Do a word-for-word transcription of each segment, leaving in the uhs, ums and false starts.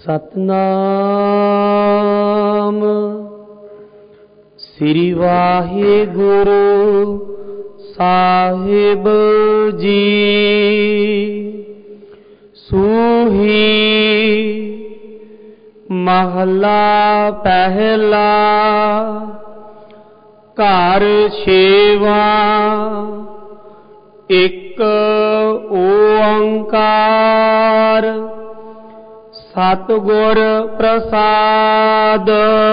ਸਤਨਾਮ ਸ੍ਰੀ ਵਾਹਿਗੁਰੂ ਸਾਹਿਬ ਜੀ। ਸੂਹੀ ਮਹਲਾ ਪਹਿਲਾ। ਘਰ ਛੇਵਾਂ। ਇੱਕ ਓੰਕਾਰ ਸਤਿਗੁਰ ਪ੍ਰਸਾਦ।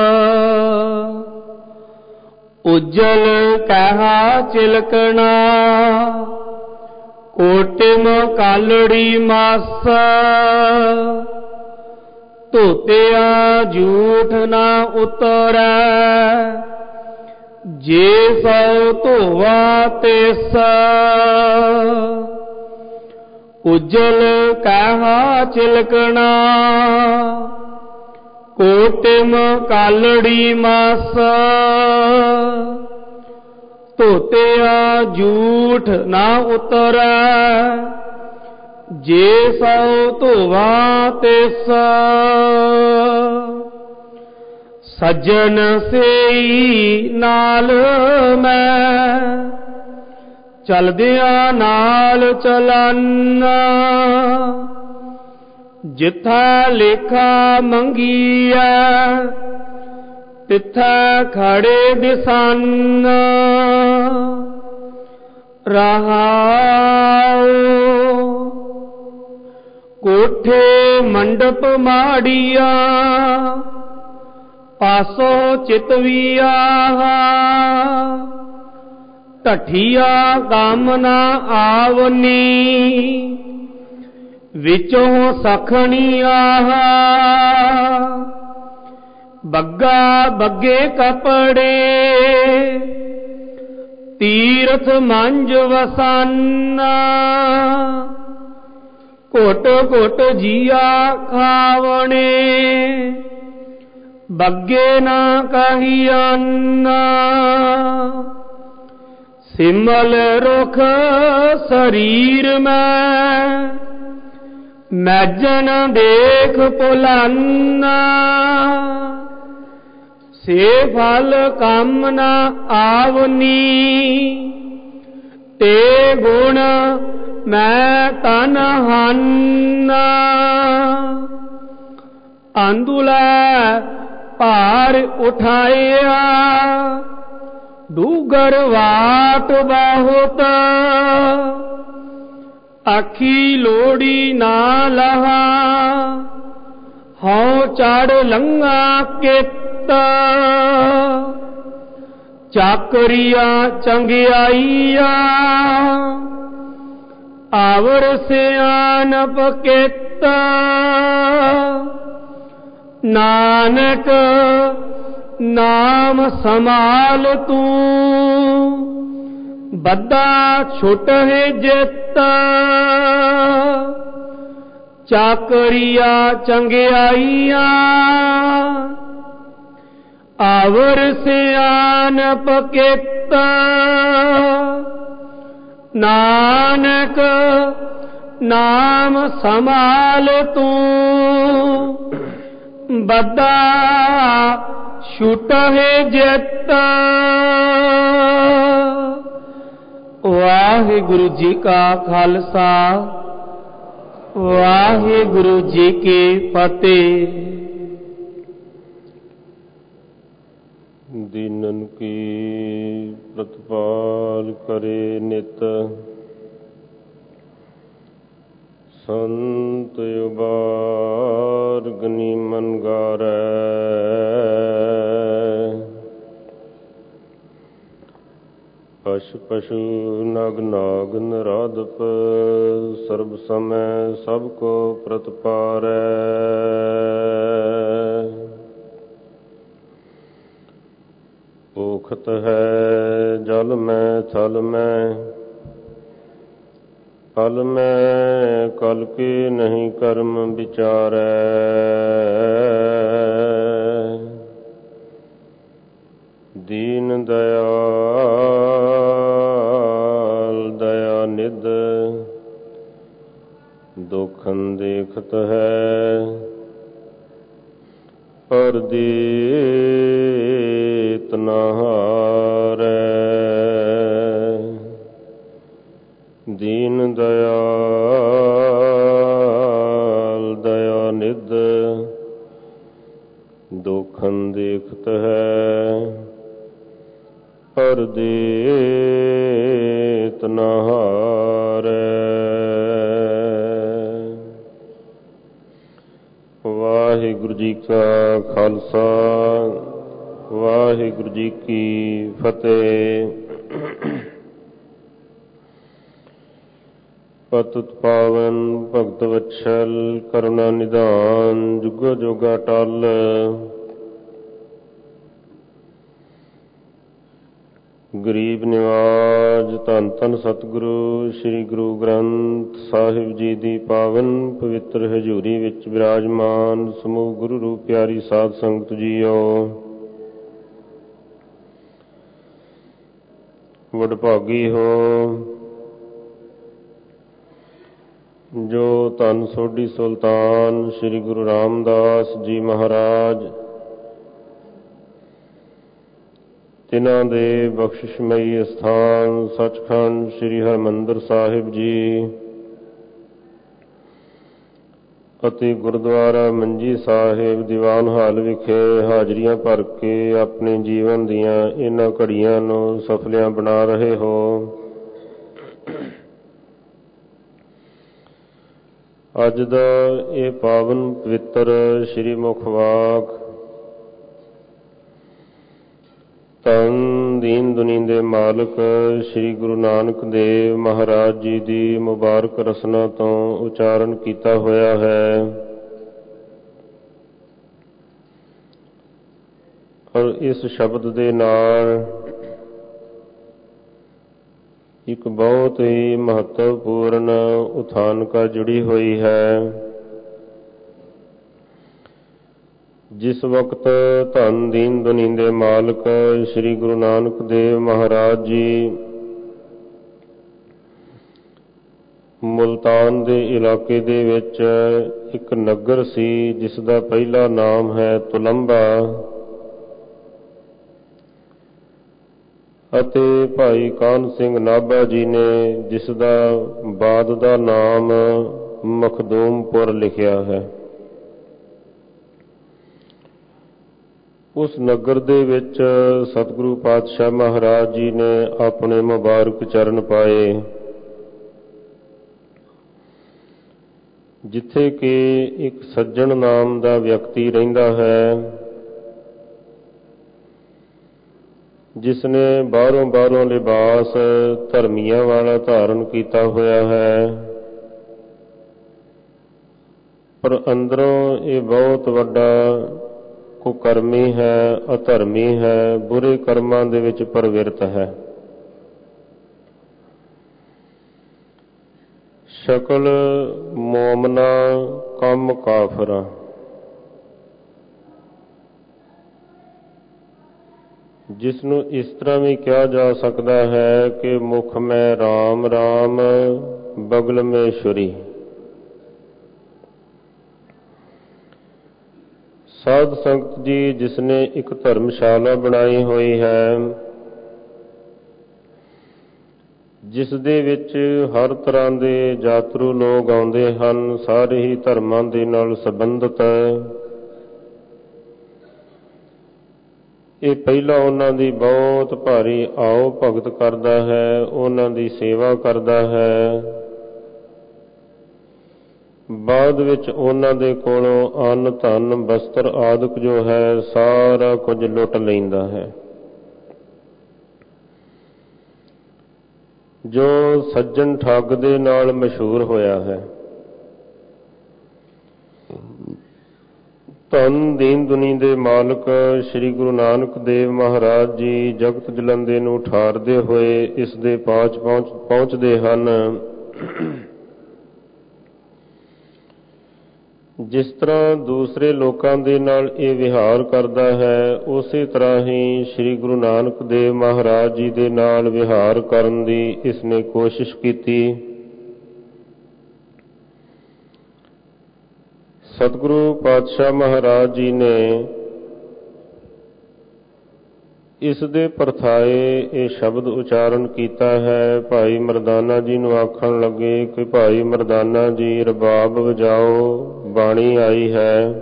ਉਜਲ ਕਹਾ ਚਿਲਕਣਾ ਕੋਟਿਮ ਕਾਲੜੀ ਮਸ। ਧੋਤਿਆ ਝੂਠ ਨਾ ਉਤਰੈ ਜੇ ਸੋ ਧੋਵਾ ਤਿਸ। ਉਜਲ ਕਹਾ ਚਿਲਕਣਾ ਕੋਟਿਮ ਕਾਲੜੀ ਮਸ। ਧੋਤਿਆ ਝੂਠ ਨਾ ਉਤਰੈ ਜੇ ਸੋ ਧੋਵਾ ਤਿਸ। ਸੱਜਣ ਸੇਈ ਨਾਲ ਮੈਂ ਚਲਦਿਆਂ ਨਾਲ ਚਲਾਨਾ। ਜਿੱਥਾ ਲੇਖਾ ਮੰਗੀਐ ਤਿੱਥਾ ਖੜੇ ਦਿਸਾਨਾ। ਰਹਾਉ ਕੋਠੇ ਮੰਡਪ ਮਾੜੀਆਂ ਪਾਸੋ ਚਿਤਵੀਆ। ਢਠੀਆ ਕੰਮ ਨਾ ਆਵਨੀ ਵਿੱਚੋਂ ਸਖਣੀਆ। ਬੱਗਾ ਬੱਗੇ ਕੱਪੜੇ ਤੀਰਥ ਮੰਜ ਵਸਾਨਾ। ਘੁੱਟ ਘੁੱਟ ਜੀਆ ਖਾਵਣੇ ਬੱਗੇ ਨਾ ਕਹੀਆਨਾ। ਸਿਮਲ ਰੁਖ ਸਰੀਰ ਮੈਂ ਮੈਜਨ ਦੇਖ ਭੁਲਾਨਾ। ਸੇ ਫਲ ਕੰਮ ਨਾ ਆਵਨੀ ਤੇ ਗੁਣ ਮੈਂ ਤਨ ਹਾਨਾ। ਅੰਦੁਲੈ ਭਾਰ ਉਠਾਇਆ ਡੂਗਰ ਵਾਟ ਬਹੁਤ। ਆਖੀ ਲੋੜੀ ਨਾ ਲਹਾ ਹਉ ਚੜ ਲੰਘਾ ਕਿਤ। ਚਾਕਰੀਆ ਚੰਗਿਆਈਆ ਆਵਰ ਸਿਆਣਪ ਕਿਤ। ਨਾਨਕ ਨਾਮ ਸਮਾਲ ਤੂੰ ਬੱਧਾ ਛੁਟਹਿ ਜਿਤ। ਚਾਕਰੀਆ ਚੰਗਿਆਈਆ ਆਵਰ ਸਿਆਣਪ ਕਿਤ। ਨਾਨਕ ਨਾਮ ਸਮਾਲ ਤੂੰ ਬੱਧਾ ਛੁਟਹਿ ਜਿਤ। ਵਾਹਿਗੁਰੂ ਜੀ ਕਾ ਖਾਲਸਾ ਵਾਹਿਗੁਰੂ ਜੀ ਕੀ ਫਤਿਹ। ਦੀਨਨ ਕੀ ਪ੍ਰਤਪਾਲ ਕਰੇ ਨਿਤ। ਸੰਤ ਉਬਾਰਗਨੀ ਮਨ ਗਾਰੈ। ਪਸ਼ੁ ਪਸ਼ੂ ਨਗ ਨਾਗ ਨਰਾਧਪ ਸਰਬ ਸਮੈ ਸਭ ਕੋ ਪ੍ਰਤਪਾਰੈ। ਭੂਖਤ ਹੈ ਜਲ ਮੈਂ ਥਲ ਮੈਂ ਫਲ ਮੈਂ ਕਲ ਕੀ ਨਹੀਂ ਕਰਮ ਵਿਚਾਰੈ। ਦੀਨ ਦਇਆਲ ਦਇਆ ਨਿਧ ਦੁਖਨ ਦੇਖਤ ਹੈ। ਪਰਦੀਤ ਨ ਹਾਰੈ। ਦੀਨ ਦਇਆਲ ਦਇਆ ਨਿਧ ਦੋਖਨ ਦੇਖਤ ਹੈ। ਪਰਦੀਤ ਨ ਹਾਰੈ। ਵਾਹਿਗੁਰੂ ਜੀ ਕਾ ਖਾਲਸਾ ਵਾਹਿਗੁਰੂ ਜੀ ਕੀ ਫਤਿਹ। ਪਤਿਤ ਪਾਵਨ ਭਗਤ ਵਤਸਲ ਕਰੁਣਾ ਨਿਧਾਨ ਜੁਗੋ ਜੁਗਾ ਟਲ। ਗਰੀਬ ਨਿਵਾਜ ਧੰਨ ਧੰਨ ਸਤਿਗੁਰੂ ਸ੍ਰੀ ਗੁਰੂ ਗ੍ਰੰਥ ਸਾਹਿਬ ਜੀ ਦੀ ਪਾਵਨ ਪਵਿੱਤਰ ਹਜ਼ੂਰੀ ਵਿੱਚ ਵਿਰਾਜਮਾਨ ਸਮੂਹ ਗੁਰੂ ਰੂਪ ਪਿਆਰੀ ਸਾਧ ਸੰਗਤ ਜੀਓ। ਵਡਭਾਗੀ ਹੋ ਜੋ ਧੰਨ ਸੋਢੀ ਸੁਲਤਾਨ ਸ੍ਰੀ ਗੁਰੂ ਰਾਮਦਾਸ ਜੀ ਮਹਾਰਾਜ ਤਿਨਾਂ ਦੇ ਬਖਸ਼ਿਸ਼ਮਈ ਅਸਥਾਨ ਸੱਚਖੰਡ ਸ੍ਰੀ ਹਰਿਮੰਦਰ ਸਾਹਿਬ ਜੀ ਅਤੇ ਗੁਰਦੁਆਰਾ ਮੰਜੀ ਸਾਹਿਬ ਦੀਵਾਨ ਹਾਲ ਵਿਖੇ ਹਾਜ਼ਰੀਆਂ ਭਰ ਕੇ ਆਪਣੇ ਜੀਵਨ ਦੀਆਂ ਇਹਨਾਂ ਘੜੀਆਂ ਨੂੰ ਸਫਲਿਆਂ ਬਣਾ ਰਹੇ ਹੋ। ਅੱਜ ਦਾ ਇਹ ਪਾਵਨ ਪਵਿੱਤਰ ਸ੍ਰੀ ਮੁਖ ਵਾਕ ਧੰਨ ਦੀਨ ਦੁਨੀ ਦੇ ਮਾਲਕ ਸ੍ਰੀ ਗੁਰੂ ਨਾਨਕ ਦੇਵ ਮਹਾਰਾਜ ਜੀ ਦੀ ਮੁਬਾਰਕ ਰਸਨਾ ਤੋਂ ਉਚਾਰਨ ਕੀਤਾ ਹੋਇਆ ਹੈ। ਔਰ ਇਸ ਸ਼ਬਦ ਦੇ ਨਾਲ ਇੱਕ ਬਹੁਤ ਹੀ ਮਹੱਤਵਪੂਰਨ ਉਥਾਨਕਾ ਜੁੜੀ ਹੋਈ ਹੈ। ਜਿਸ ਵਕਤ ਧੰਨ ਦੀਨ ਦੁਨੀ ਦੇ ਮਾਲਕ ਸ੍ਰੀ ਗੁਰੂ ਨਾਨਕ ਦੇਵ ਮਹਾਰਾਜ ਜੀ ਮੁਲਤਾਨ ਦੇ ਇਲਾਕੇ ਦੇ ਵਿੱਚ ਇੱਕ ਨਗਰ ਸੀ ਜਿਸ ਦਾ ਪਹਿਲਾ ਨਾਮ ਹੈ ਤੁਲੰਬਾ ਅਤੇ ਭਾਈ ਕਾਹਨ ਸਿੰਘ ਨਾਭਾ ਜੀ ਨੇ ਜਿਸ ਦਾ ਬਾਦ ਦਾ ਨਾਮ ਮਖਦੂਮਪੁਰ ਲਿਖਿਆ ਹੈ। ਉਸ ਨਗਰ ਦੇ ਵਿੱਚ ਸਤਿਗੁਰੂ ਪਾਤਸ਼ਾਹ ਮਹਾਰਾਜ ਜੀ ਨੇ ਆਪਣੇ ਮੁਬਾਰਕ ਚਰਨ ਪਾਏ, ਜਿੱਥੇ ਕਿ ਇੱਕ ਸੱਜਣ ਨਾਮ ਦਾ ਵਿਅਕਤੀ ਰਹਿੰਦਾ ਹੈ, ਜਿਸ ਨੇ ਬਾਹਰੋਂ ਬਾਹਰੋਂ ਲਿਬਾਸ ਧਰਮੀਆਂ ਵਾਲਾ ਧਾਰਨ ਕੀਤਾ ਹੋਇਆ ਹੈ, ਪਰ ਅੰਦਰੋਂ ਇਹ ਬਹੁਤ ਵੱਡਾ ਕੁਕਰਮੀ ਹੈ, ਅਧਰਮੀ ਹੈ, ਬੁਰੇ ਕਰਮਾਂ ਦੇ ਵਿੱਚ ਪ੍ਰਵਿਰਤ ਹੈ। ਸ਼ਕਲ ਮੋਮਨਾ ਕੰਮ ਕਾਫਰਾ। ਜਿਸ ਨੂੰ ਇਸ ਤਰ੍ਹਾਂ ਵੀ ਕਿਹਾ ਜਾ ਸਕਦਾ ਹੈ ਕਿ ਮੁਖ ਮੈਂ ਰਾਮ ਰਾਮ ਬਗਲ ਮੈਂ ਛੁਰੀ। ਸਾਧ ਸੰਗਤ ਜੀ, ਜਿਸ ਨੇ ਇੱਕ ਧਰਮਸ਼ਾਲਾ ਬਣਾਈ ਹੋਈ ਹੈ, ਜਿਸ ਦੇ ਵਿੱਚ ਹਰ ਤਰ੍ਹਾਂ ਦੇ ਯਾਤਰੂ ਲੋਕ ਆਉਂਦੇ ਹਨ, ਸਾਰੇ ਹੀ ਧਰਮਾਂ ਦੇ ਨਾਲ ਸੰਬੰਧਿਤ ਹੈ। ਇਹ ਪਹਿਲਾਂ ਉਹਨਾਂ ਦੀ ਬਹੁਤ ਭਾਰੀ ਆਓ ਭਗਤ ਕਰਦਾ ਹੈ, ਉਹਨਾਂ ਦੀ ਸੇਵਾ ਕਰਦਾ ਹੈ, ਬਾਅਦ ਵਿੱਚ ਉਹਨਾਂ ਦੇ ਕੋਲੋਂ ਅੰਨ ਧਨ ਵਸਤਰ ਆਦਿਕ ਜੋ ਹੈ ਸਾਰਾ ਕੁਝ ਲੁੱਟ ਲੈਂਦਾ ਹੈ। ਜੋ ਸੱਜਣ ਠੱਗ ਦੇ ਨਾਲ ਮਸ਼ਹੂਰ ਹੋਇਆ ਹੈ। ਧੰਨ ਦੀਨ ਦੁਨੀ ਦੇ ਮਾਲਕ ਸ੍ਰੀ ਗੁਰੂ ਨਾਨਕ ਦੇਵ ਮਹਾਰਾਜ ਜੀ ਜਗਤ ਜਲੰਦੇ ਨੂੰ ਠਾਰਦੇ ਹੋਏ ਇਸ ਦੇ ਪਾਸ ਪਹੁੰਚ ਪਹੁੰਚਦੇ ਹਨ। ਜਿਸ ਤਰ੍ਹਾਂ ਦੂਸਰੇ ਲੋਕਾਂ ਦੇ ਨਾਲ ਇਹ ਵਿਹਾਰ ਕਰਦਾ ਹੈ, ਉਸੇ ਤਰ੍ਹਾਂ ਹੀ ਸ੍ਰੀ ਗੁਰੂ ਨਾਨਕ ਦੇਵ ਮਹਾਰਾਜ ਜੀ ਦੇ ਨਾਲ ਵਿਹਾਰ ਕਰਨ ਦੀ ਇਸ ਨੇ ਕੋਸ਼ਿਸ਼ ਕੀਤੀ। ਸਤਿਗੁਰੂ ਪਾਤਸ਼ਾਹ ਮਹਾਰਾਜ ਜੀ ਨੇ ਇਸ ਦੇ ਪਰਥਾਏ ਇਹ ਸ਼ਬਦ ਉਚਾਰਨ ਕੀਤਾ ਹੈ। ਭਾਈ ਮਰਦਾਨਾ ਜੀ ਨੂੰ ਆਖਣ ਲੱਗੇ ਕਿ ਭਾਈ ਮਰਦਾਨਾ ਜੀ ਰਬਾਬ ਵਜਾਓ, ਬਾਣੀ ਆਈ ਹੈ।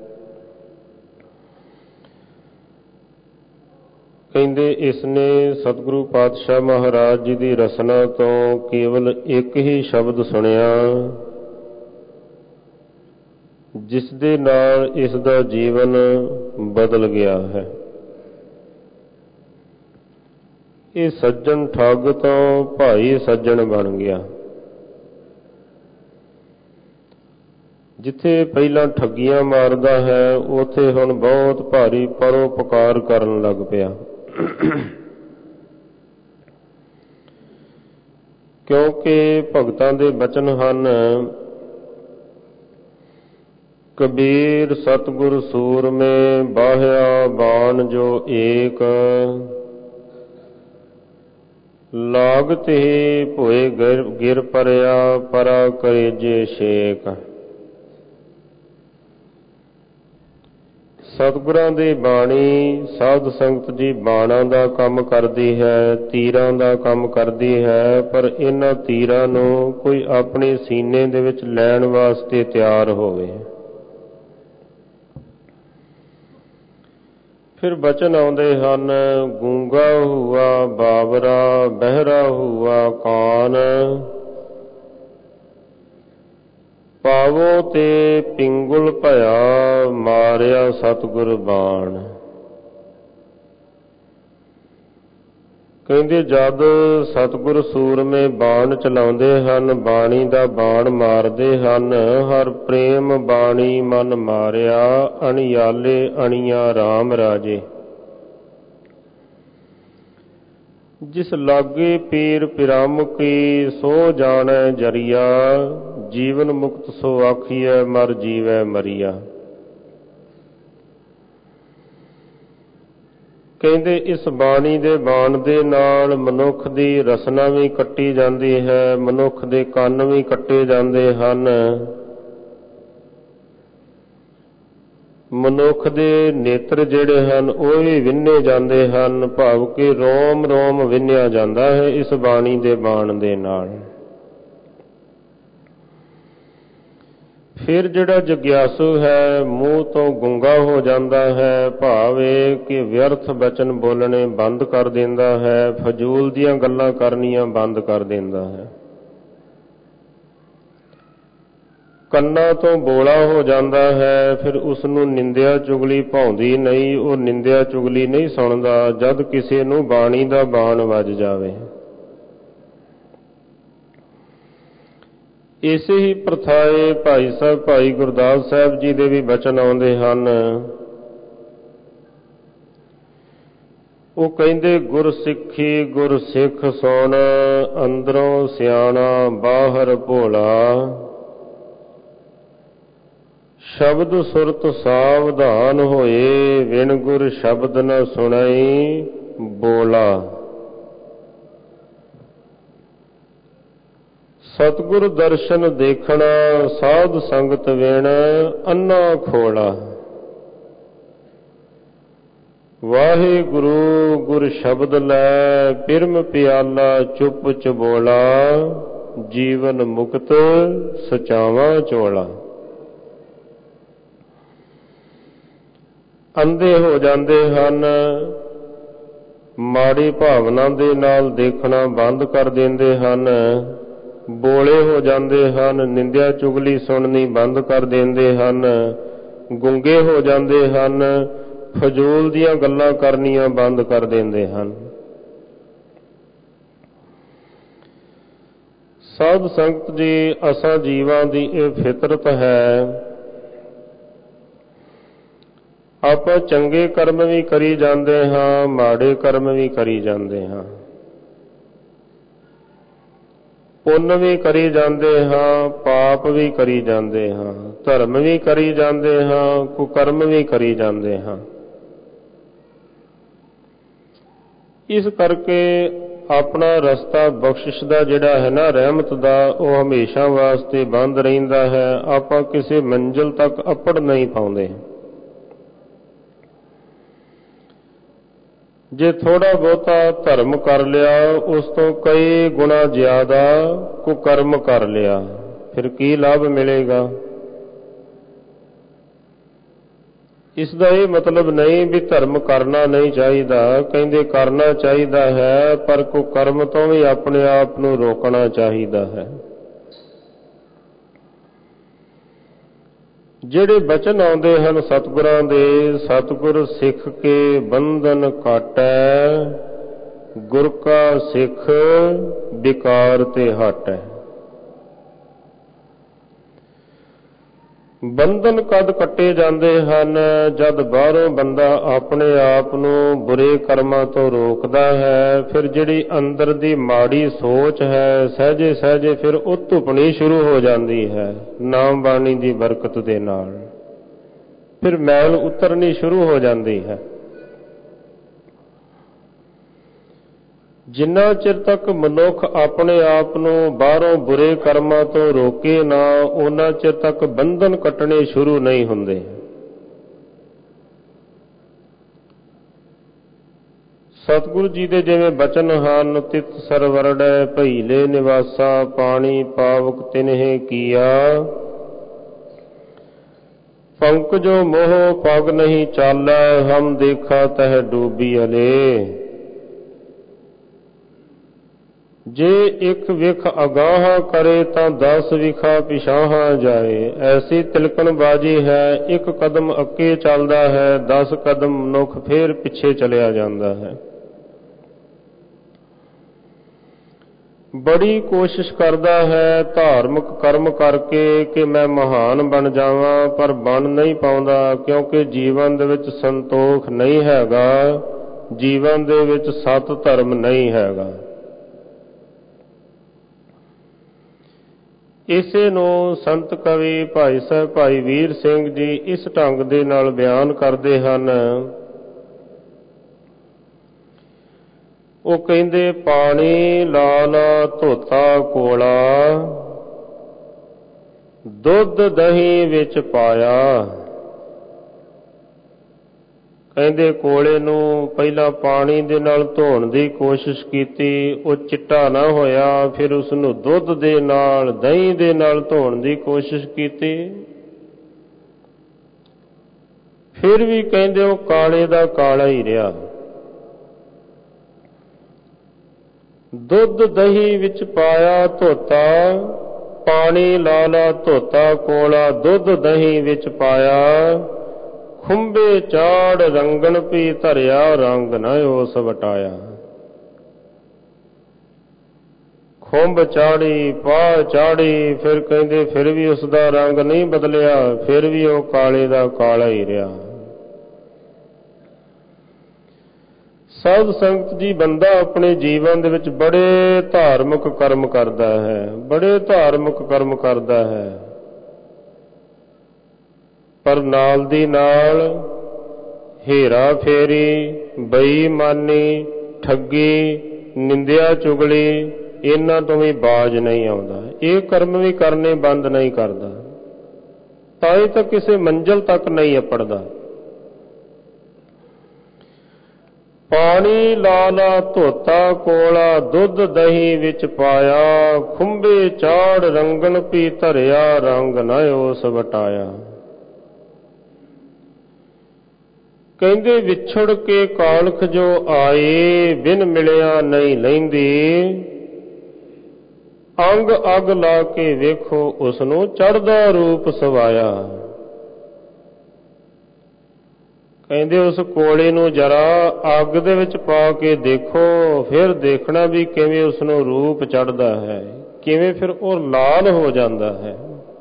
ਕਹਿੰਦੇ ਇਸ ਨੇ ਸਤਿਗੁਰੂ ਪਾਤਸ਼ਾਹ ਮਹਾਰਾਜ ਜੀ ਦੀ ਰਸਨਾ ਤੋਂ ਕੇਵਲ ਇੱਕ ਹੀ ਸ਼ਬਦ ਸੁਣਿਆ, ਜਿਸ ਦੇ ਨਾਲ ਇਸ ਦਾ ਜੀਵਨ ਬਦਲ ਗਿਆ ਹੈ। ਇਹ ਸੱਜਣ ਠੱਗ ਤੋਂ ਭਾਈ ਸੱਜਣ ਬਣ ਗਿਆ। ਜਿੱਥੇ ਪਹਿਲਾਂ ਠੱਗੀਆਂ ਮਾਰਦਾ ਹੈ, ਉੱਥੇ ਹੁਣ ਬਹੁਤ ਭਾਰੀ ਪਰਉਪਕਾਰ ਕਰਨ ਲੱਗ ਪਿਆ। ਕਿਉਂਕਿ ਭਗਤਾਂ ਦੇ ਬਚਨ ਹਨ, ਕਬੀਰ ਸਤਿਗੁਰ ਸੂਰਮੇ ਬਾਹਿਆ ਬਾਣ ਜੋ ਏਕ, ਲਾਗਤ ਹੀ ਭੋਏ ਗਿਰ ਗਿਰ ਪਰਿਆ ਪਰਾ ਕਰੇਜੇ ਛੇਕ। ਸਤਿਗੁਰਾਂ ਦੀ ਬਾਣੀ ਸਾਧ ਸੰਗਤ ਜੀ ਬਾਣਾਂ ਦਾ ਕੰਮ ਕਰਦੀ ਹੈ, ਤੀਰਾਂ ਦਾ ਕੰਮ ਕਰਦੀ ਹੈ, ਪਰ ਇਹਨਾਂ ਤੀਰਾਂ ਨੂੰ ਕੋਈ ਆਪਣੇ ਸੀਨੇ ਦੇ ਵਿੱਚ ਲੈਣ ਵਾਸਤੇ ਤਿਆਰ ਹੋਵੇ। ਫਿਰ ਬਚਨ ਆਉਂਦੇ ਹਨ, ਗੂੰਗਾ ਹੁਆ ਬਾਬਰਾ ਬਹਿਰਾ ਹੁਆ ਕਾਨ, ਪਾਵੋ ਤੇ ਪਿੰਗੁਲ ਭਇਆ ਮਾਰਿਆ ਸਤਿਗੁਰ ਬਾਣ। ਕਹਿੰਦੇ ਜਦ ਸਤਿਗੁਰ ਸੂਰਮੇ ਬਾਣ ਚਲਾਉਂਦੇ ਹਨ, ਬਾਣੀ ਦਾ ਬਾਣ ਮਾਰਦੇ ਹਨ, ਹਰ ਪ੍ਰੇਮ ਬਾਣੀ ਮਨ ਮਾਰਿਆ, ਅਣਿਆਲੇ ਅਣੀਆਂ ਰਾਮ ਰਾਜੇ। ਜਿਸ ਲਾਗੇ ਪੀਰ ਪਿਰਾਮੁਕੀ ਸੋ ਜਾਣੈ ਜਰੀਆ, ਜੀਵਨ ਮੁਕਤ ਸੋ ਆਖੀਐ ਮਰ ਜੀਵੈ ਮਰੀਆ। ਕਹਿੰਦੇ ਇਸ ਬਾਣੀ ਦੇ ਬਾਣ ਦੇ ਨਾਲ ਮਨੁੱਖ ਦੀ ਰਸਨਾ ਵੀ ਕੱਟੀ ਜਾਂਦੀ ਹੈ, ਮਨੁੱਖ ਦੇ ਕੰਨ ਵੀ ਕੱਟੇ ਜਾਂਦੇ ਹਨ, ਮਨੁੱਖ ਦੇ ਨੇਤਰ ਜਿਹੜੇ ਹਨ ਉਹ ਵੀ ਵਿੰਨੇ ਜਾਂਦੇ ਹਨ, ਭਾਵ ਕਿ ਰੋਮ ਰੋਮ ਵਿੰਨਿਆ ਜਾਂਦਾ ਹੈ ਇਸ ਬਾਣੀ ਦੇ ਬਾਣ ਦੇ ਨਾਲ। ਫਿਰ ਜਿਹੜਾ ਜਗਿਆਸੂ ਹੈ ਮੂੰਹ ਤੋਂ ਗੁੰਗਾ ਹੋ ਜਾਂਦਾ ਹੈ, ਭਾਵ ਇਹ ਕਿ ਵਿਅਰਥ ਬਚਨ ਬੋਲਣੇ ਬੰਦ ਕਰ ਦਿੰਦਾ ਹੈ, ਫਜ਼ੂਲ ਦੀਆਂ ਗੱਲਾਂ ਕਰਨੀਆਂ ਬੰਦ ਕਰ ਦਿੰਦਾ ਹੈ। ਕੰਨਾਂ ਤੋਂ ਬੋਲਾ ਹੋ ਜਾਂਦਾ ਹੈ, ਫਿਰ ਉਸ ਨੂੰ ਨਿੰਦਿਆ ਚੁਗਲੀ ਭਾਉਂਦੀ ਨਹੀਂ, ਉਹ ਨਿੰਦਿਆ ਚੁਗਲੀ ਨਹੀਂ ਸੁਣਦਾ ਜਦ ਕਿਸੇ ਨੂੰ ਬਾਣੀ ਦਾ ਬਾਣ ਵੱਜ ਜਾਵੇ। ਇਸੇ ਹੀ ਪ੍ਰਥਾਏ ਭਾਈ ਸਾਹਿਬ ਭਾਈ ਗੁਰਦਾਸ ਸਾਹਿਬ ਜੀ ਦੇ ਵੀ ਬਚਨ ਆਉਂਦੇ ਹਨ। ਉਹ ਕਹਿੰਦੇ ਗੁਰ ਸਿੱਖੀ ਗੁਰ ਸਿੱਖ ਸੁਣ, ਅੰਦਰੋਂ ਸਿਆਣਾ ਬਾਹਰ ਭੋਲਾ, ਸ਼ਬਦ ਸੁਰਤ ਸਾਵਧਾਨ ਹੋਏ, ਵਿਣ ਗੁਰ ਸ਼ਬਦ ਨ ਸੁਣਈ ਬੋਲਾ। ਸਤਿਗੁਰ ਦਰਸ਼ਨ ਦੇਖਣਾ ਸਾਧ ਸੰਗਤ ਵਿਣ ਅੰਨਾ ਖੋਲਾ, ਵਾਹਿਗੁਰੂ ਗੁਰ ਸ਼ਬਦ ਲੈ ਪਿਰਮ ਪਿਆਲਾ ਚੁੱਪ ਚਬੋਲਾ, ਜੀਵਨ ਮੁਕਤ ਸਚਾਵਾ ਚੋਲਾ। ਅੰਧੇ ਹੋ ਜਾਂਦੇ ਹਨ, ਮਾੜੀ ਭਾਵਨਾ ਦੇ ਨਾਲ ਦੇਖਣਾ ਬੰਦ ਕਰ ਦਿੰਦੇ ਹਨ, ਬੋਲੇ ਹੋ ਜਾਂਦੇ ਹਨ, ਨਿੰਦਿਆ ਚੁਗਲੀ ਸੁਣਨੀ ਬੰਦ ਕਰ ਦਿੰਦੇ ਹਨ, ਗੁੰਗੇ ਹੋ ਜਾਂਦੇ ਹਨ, ਫਜ਼ੂਲ ਦੀਆਂ ਗੱਲਾਂ ਕਰਨੀਆਂ ਬੰਦ ਕਰ ਦਿੰਦੇ ਹਨ। ਸਾਧ ਸੰਗਤ ਜੀ, ਅਸਾਂ ਜੀਵਾਂ ਦੀ ਇਹ ਫਿਤਰਤ ਹੈ, ਆਪਾਂ ਚੰਗੇ ਕਰਮ ਵੀ ਕਰੀ ਜਾਂਦੇ ਹਾਂ, ਮਾੜੇ ਕਰਮ ਵੀ ਕਰੀ ਜਾਂਦੇ ਹਾਂ, ਪੁੰਨ ਵੀ ਕਰੀ ਜਾਂਦੇ ਹਾਂ, ਪਾਪ ਵੀ ਕਰੀ ਜਾਂਦੇ ਹਾਂ, ਧਰਮ ਵੀ ਕਰੀ ਜਾਂਦੇ ਹਾਂ, ਕੁਕਰਮ ਵੀ ਕਰੀ ਜਾਂਦੇ ਹਾਂ। ਇਸ ਕਰਕੇ ਆਪਣਾ ਰਸਤਾ ਬਖਸ਼ਿਸ਼ ਦਾ ਜਿਹੜਾ ਹੈ ਨਾ, ਰਹਿਮਤ ਦਾ, ਉਹ ਹਮੇਸ਼ਾ ਵਾਸਤੇ ਬੰਦ ਰਹਿੰਦਾ ਹੈ। ਆਪਾਂ ਕਿਸੇ ਮੰਜ਼ਿਲ ਤੱਕ ਅੱਪੜ ਨਹੀਂ ਪਾਉਂਦੇ। ਜੇ ਥੋੜਾ ਬਹੁਤਾ ਧਰਮ ਕਰ ਲਿਆ ਉਸ ਤੋਂ ਕਈ ਗੁਣਾ ਜ਼ਿਆਦਾ ਕੁਕਰਮ ਕਰ ਲਿਆ, ਫਿਰ ਕੀ ਲਾਭ ਮਿਲੇਗਾ? ਇਸ ਦਾ ਇਹ ਮਤਲਬ ਨਹੀਂ ਵੀ ਧਰਮ ਕਰਨਾ ਨਹੀਂ ਚਾਹੀਦਾ, ਕਹਿੰਦੇ ਕਰਨਾ ਚਾਹੀਦਾ ਹੈ, ਪਰ ਕੁਕਰਮ ਤੋਂ ਵੀ ਆਪਣੇ ਆਪ ਨੂੰ ਰੋਕਣਾ ਚਾਹੀਦਾ ਹੈ। ਜਿਹੜੇ ਬਚਨ ਆਉਂਦੇ ਹਨ ਸਤਿਗੁਰਾਂ ਦੇ, ਸਤਿਗੁਰ ਸਿੱਖ ਕੇ ਬੰਧਨ ਕਾਟੈ, ਗੁਰ ਕਾ ਸਿੱਖ ਵਿਕਾਰ ਤੇ ਹਟੈ। ਬੰਧਨ ਕਦ ਕੱਟੇ ਜਾਂਦੇ ਹਨ? ਜਦ ਬਾਹਰੋਂ ਬੰਦਾ ਆਪਣੇ ਆਪ ਨੂੰ ਬੁਰੇ ਕਰਮਾਂ ਤੋਂ ਰੋਕਦਾ ਹੈ, ਫਿਰ ਜਿਹੜੀ ਅੰਦਰ ਦੀ ਮਾੜੀ ਸੋਚ ਹੈ ਸਹਿਜੇ ਸਹਿਜੇ ਫਿਰ ਉਹ ਧੁਪਣੀ ਸ਼ੁਰੂ ਹੋ ਜਾਂਦੀ ਹੈ ਨਾਮ ਬਾਣੀ ਦੀ ਬਰਕਤ ਦੇ ਨਾਲ, ਫਿਰ ਮੈਲ ਉਤਰਨੀ ਸ਼ੁਰੂ ਹੋ ਜਾਂਦੀ ਹੈ। ਜਿੰਨਾ ਚਿਰ ਤੱਕ ਮਨੁੱਖ ਆਪਣੇ ਆਪ ਨੂੰ ਬਾਹਰੋਂ ਬੁਰੇ ਕਰਮਾਂ ਤੋਂ ਰੋਕੇ ਨਾ, ਉਹਨਾਂ ਚਿਰ ਤੱਕ ਬੰਧਨ ਕੱਟਣੇ ਸ਼ੁਰੂ ਨਹੀਂ ਹੁੰਦੇ। ਸਤਿਗੁਰੂ ਜੀ ਦੇ ਜਿਵੇਂ ਬਚਨ ਹਨ, ਤਿਤ ਸਰਵਰੜੈ ਭਈਲੇ ਨਿਵਾਸਾ, ਪਾਣੀ ਪਾਵਕ ਤਿਨਹਿ ਕੀਆ, ਪੰਕਜੋ ਮੋਹ ਪਗ ਨਹੀਂ ਚਾਲੈ, ਹਮ ਦੇਖਾ ਤਹ ਡੂਬੀ ਅਲੇ। ਜੇ ਇੱਕ ਵਿਖ ਅਗਾਹ ਕਰੇ ਤਾਂ ਦਸ ਵਿਖਾ ਪਿਛਾਹਾਂ ਜਾਏ, ਐਸੀ ਤਿਲਕਣ ਬਾਜੀ ਹੈ। ਇੱਕ ਕਦਮ ਅੱਗੇ ਚੱਲਦਾ ਹੈ, ਦਸ ਕਦਮ ਮਨੁੱਖ ਫੇਰ ਪਿੱਛੇ ਚਲਿਆ ਜਾਂਦਾ ਹੈ। ਬੜੀ ਕੋਸ਼ਿਸ਼ ਕਰਦਾ ਹੈ ਧਾਰਮਿਕ ਕਰਮ ਕਰਕੇ ਕਿ ਮੈਂ ਮਹਾਨ ਬਣ ਜਾਵਾਂ, ਪਰ ਬਣ ਨਹੀਂ ਪਾਉਂਦਾ, ਕਿਉਂਕਿ ਜੀਵਨ ਦੇ ਵਿੱਚ ਸੰਤੋਖ ਨਹੀਂ ਹੈਗਾ, ਜੀਵਨ ਦੇ ਵਿੱਚ ਸਤ ਧਰਮ ਨਹੀਂ ਹੈਗਾ। ਇਸੇ ਨੂੰ ਸੰਤ ਕਵੀ ਭਾਈ ਸਾਹਿਬ ਭਾਈ ਵੀਰ ਸਿੰਘ ਜੀ ਇਸ ਢੰਗ ਦੇ ਨਾਲ ਬਿਆਨ ਕਰਦੇ ਹਨ। ਉਹ ਕਹਿੰਦੇ, ਪਾਣੀ ਲਾਲ ਧੋਤਾ ਕੋਲਾ, ਦੁੱਧ ਦਹੀਂ ਵਿੱਚ ਪਾਇਆ। ਕਹਿੰਦੇ ਕੋਲੇ ਨੂੰ ਪਹਿਲਾਂ ਪਾਣੀ ਦੇ ਨਾਲ ਧੋਣ ਦੀ ਕੋਸ਼ਿਸ਼ ਕੀਤੀ, ਉਹ ਚਿੱਟਾ ਨਾ ਹੋਇਆ, ਫਿਰ ਉਸ ਨੂੰ ਦੁੱਧ ਦੇ ਨਾਲ ਦਹੀਂ ਦੇ ਨਾਲ ਧੋਣ ਦੀ ਕੋਸ਼ਿਸ਼ ਕੀਤੀ, ਫਿਰ ਵੀ ਕਹਿੰਦੇ ਉਹ ਕਾਲੇ ਦਾ ਕਾਲਾ ਹੀ ਰਿਹਾ। ਦੁੱਧ ਦਹੀਂ ਵਿੱਚ ਪਾਇਆ ਧੋਤਾ, ਪਾਣੀ ਲਾਲਾ ਧੋਤਾ ਕੋਲਾ, ਦੁੱਧ ਦਹੀਂ ਵਿੱਚ ਪਾਇਆ, ਖੁੰਬੇ ਚਾੜ ਰੰਗਣ ਪੀ ਧਰਿਆ, ਰੰਗ ਨਾ ਉਸ ਵਟਾਇਆ। ਖੁੰਬ ਚਾੜੀ ਪਾ ਚਾੜੀ, ਫਿਰ ਕਹਿੰਦੇ ਫਿਰ ਵੀ ਉਸ ਦਾ ਰੰਗ ਨਹੀਂ ਬਦਲਿਆ, ਫਿਰ ਵੀ ਉਹ ਕਾਲੇ ਦਾ ਕਾਲਾ ਹੀ ਰਿਹਾ। ਸਾਧ ਸੰਗਤ ਜੀ, ਬੰਦਾ ਆਪਣੇ ਜੀਵਨ ਦੇ ਵਿੱਚ ਬੜੇ ਧਾਰਮਿਕ ਕਰਮ ਕਰਦਾ ਹੈ, ਬੜੇ ਧਾਰਮਿਕ ਕਰਮ ਕਰਦਾ ਹੈ, ਪਰ ਨਾਲ ਦੀ ਨਾਲ ਹੇਰਾ ਫੇਰੀ, ਬੇਈਮਾਨੀ, ਠੱਗੀ, ਨਿੰਦਿਆ ਚੁਗਲੀ, ਇਹਨਾਂ ਤੋਂ ਵੀ ਬਾਜ਼ ਨਹੀਂ ਆਉਂਦਾ। ਇਹ ਕਰਮ ਵੀ ਕਰਨੇ ਬੰਦ ਨਹੀਂ ਕਰਦਾ, ਤਾਂ ਹੀ ਤਾਂ ਕਿਸੇ ਮੰਜ਼ਿਲ ਤੱਕ ਨਹੀਂ ਅੱਪੜਦਾ। ਪਾਣੀ ਲਾਲਾ ਧੋਤਾ ਕੋਲਾ, ਦੁੱਧ ਦਹੀਂ ਵਿੱਚ ਪਾਇਆ, ਖੁੰਬੇ ਚਾੜ ਰੰਗਣ ਪੀ ਧਰਿਆ, ਰੰਗ ਨਾ ਉਸ ਵਟਾਇਆ। ਕਹਿੰਦੇ ਵਿਛੜ ਕੇ ਕਾਲਖ ਜੋ ਆਏ, ਬਿਨ ਮਿਲਿਆ ਨਹੀਂ ਲੈਂਦੀ, ਅੰਗ ਅੱਗ ਲਾ ਕੇ ਵੇਖੋ ਉਸ ਨੂੰ ਚੜ੍ਹਦਾ ਰੂਪ ਸਵਾਇਆ। ਕਹਿੰਦੇ ਉਸ ਕੋਲੇ ਨੂੰ ਜਰਾ ਅੱਗ ਦੇ ਵਿੱਚ ਪਾ ਕੇ ਦੇਖੋ, ਫਿਰ ਦੇਖਣਾ ਵੀ ਕਿਵੇਂ ਉਸ ਨੂੰ ਰੂਪ ਚੜ੍ਹਦਾ ਹੈ, ਕਿਵੇਂ ਫਿਰ ਉਹ ਲਾਲ ਹੋ ਜਾਂਦਾ ਹੈ।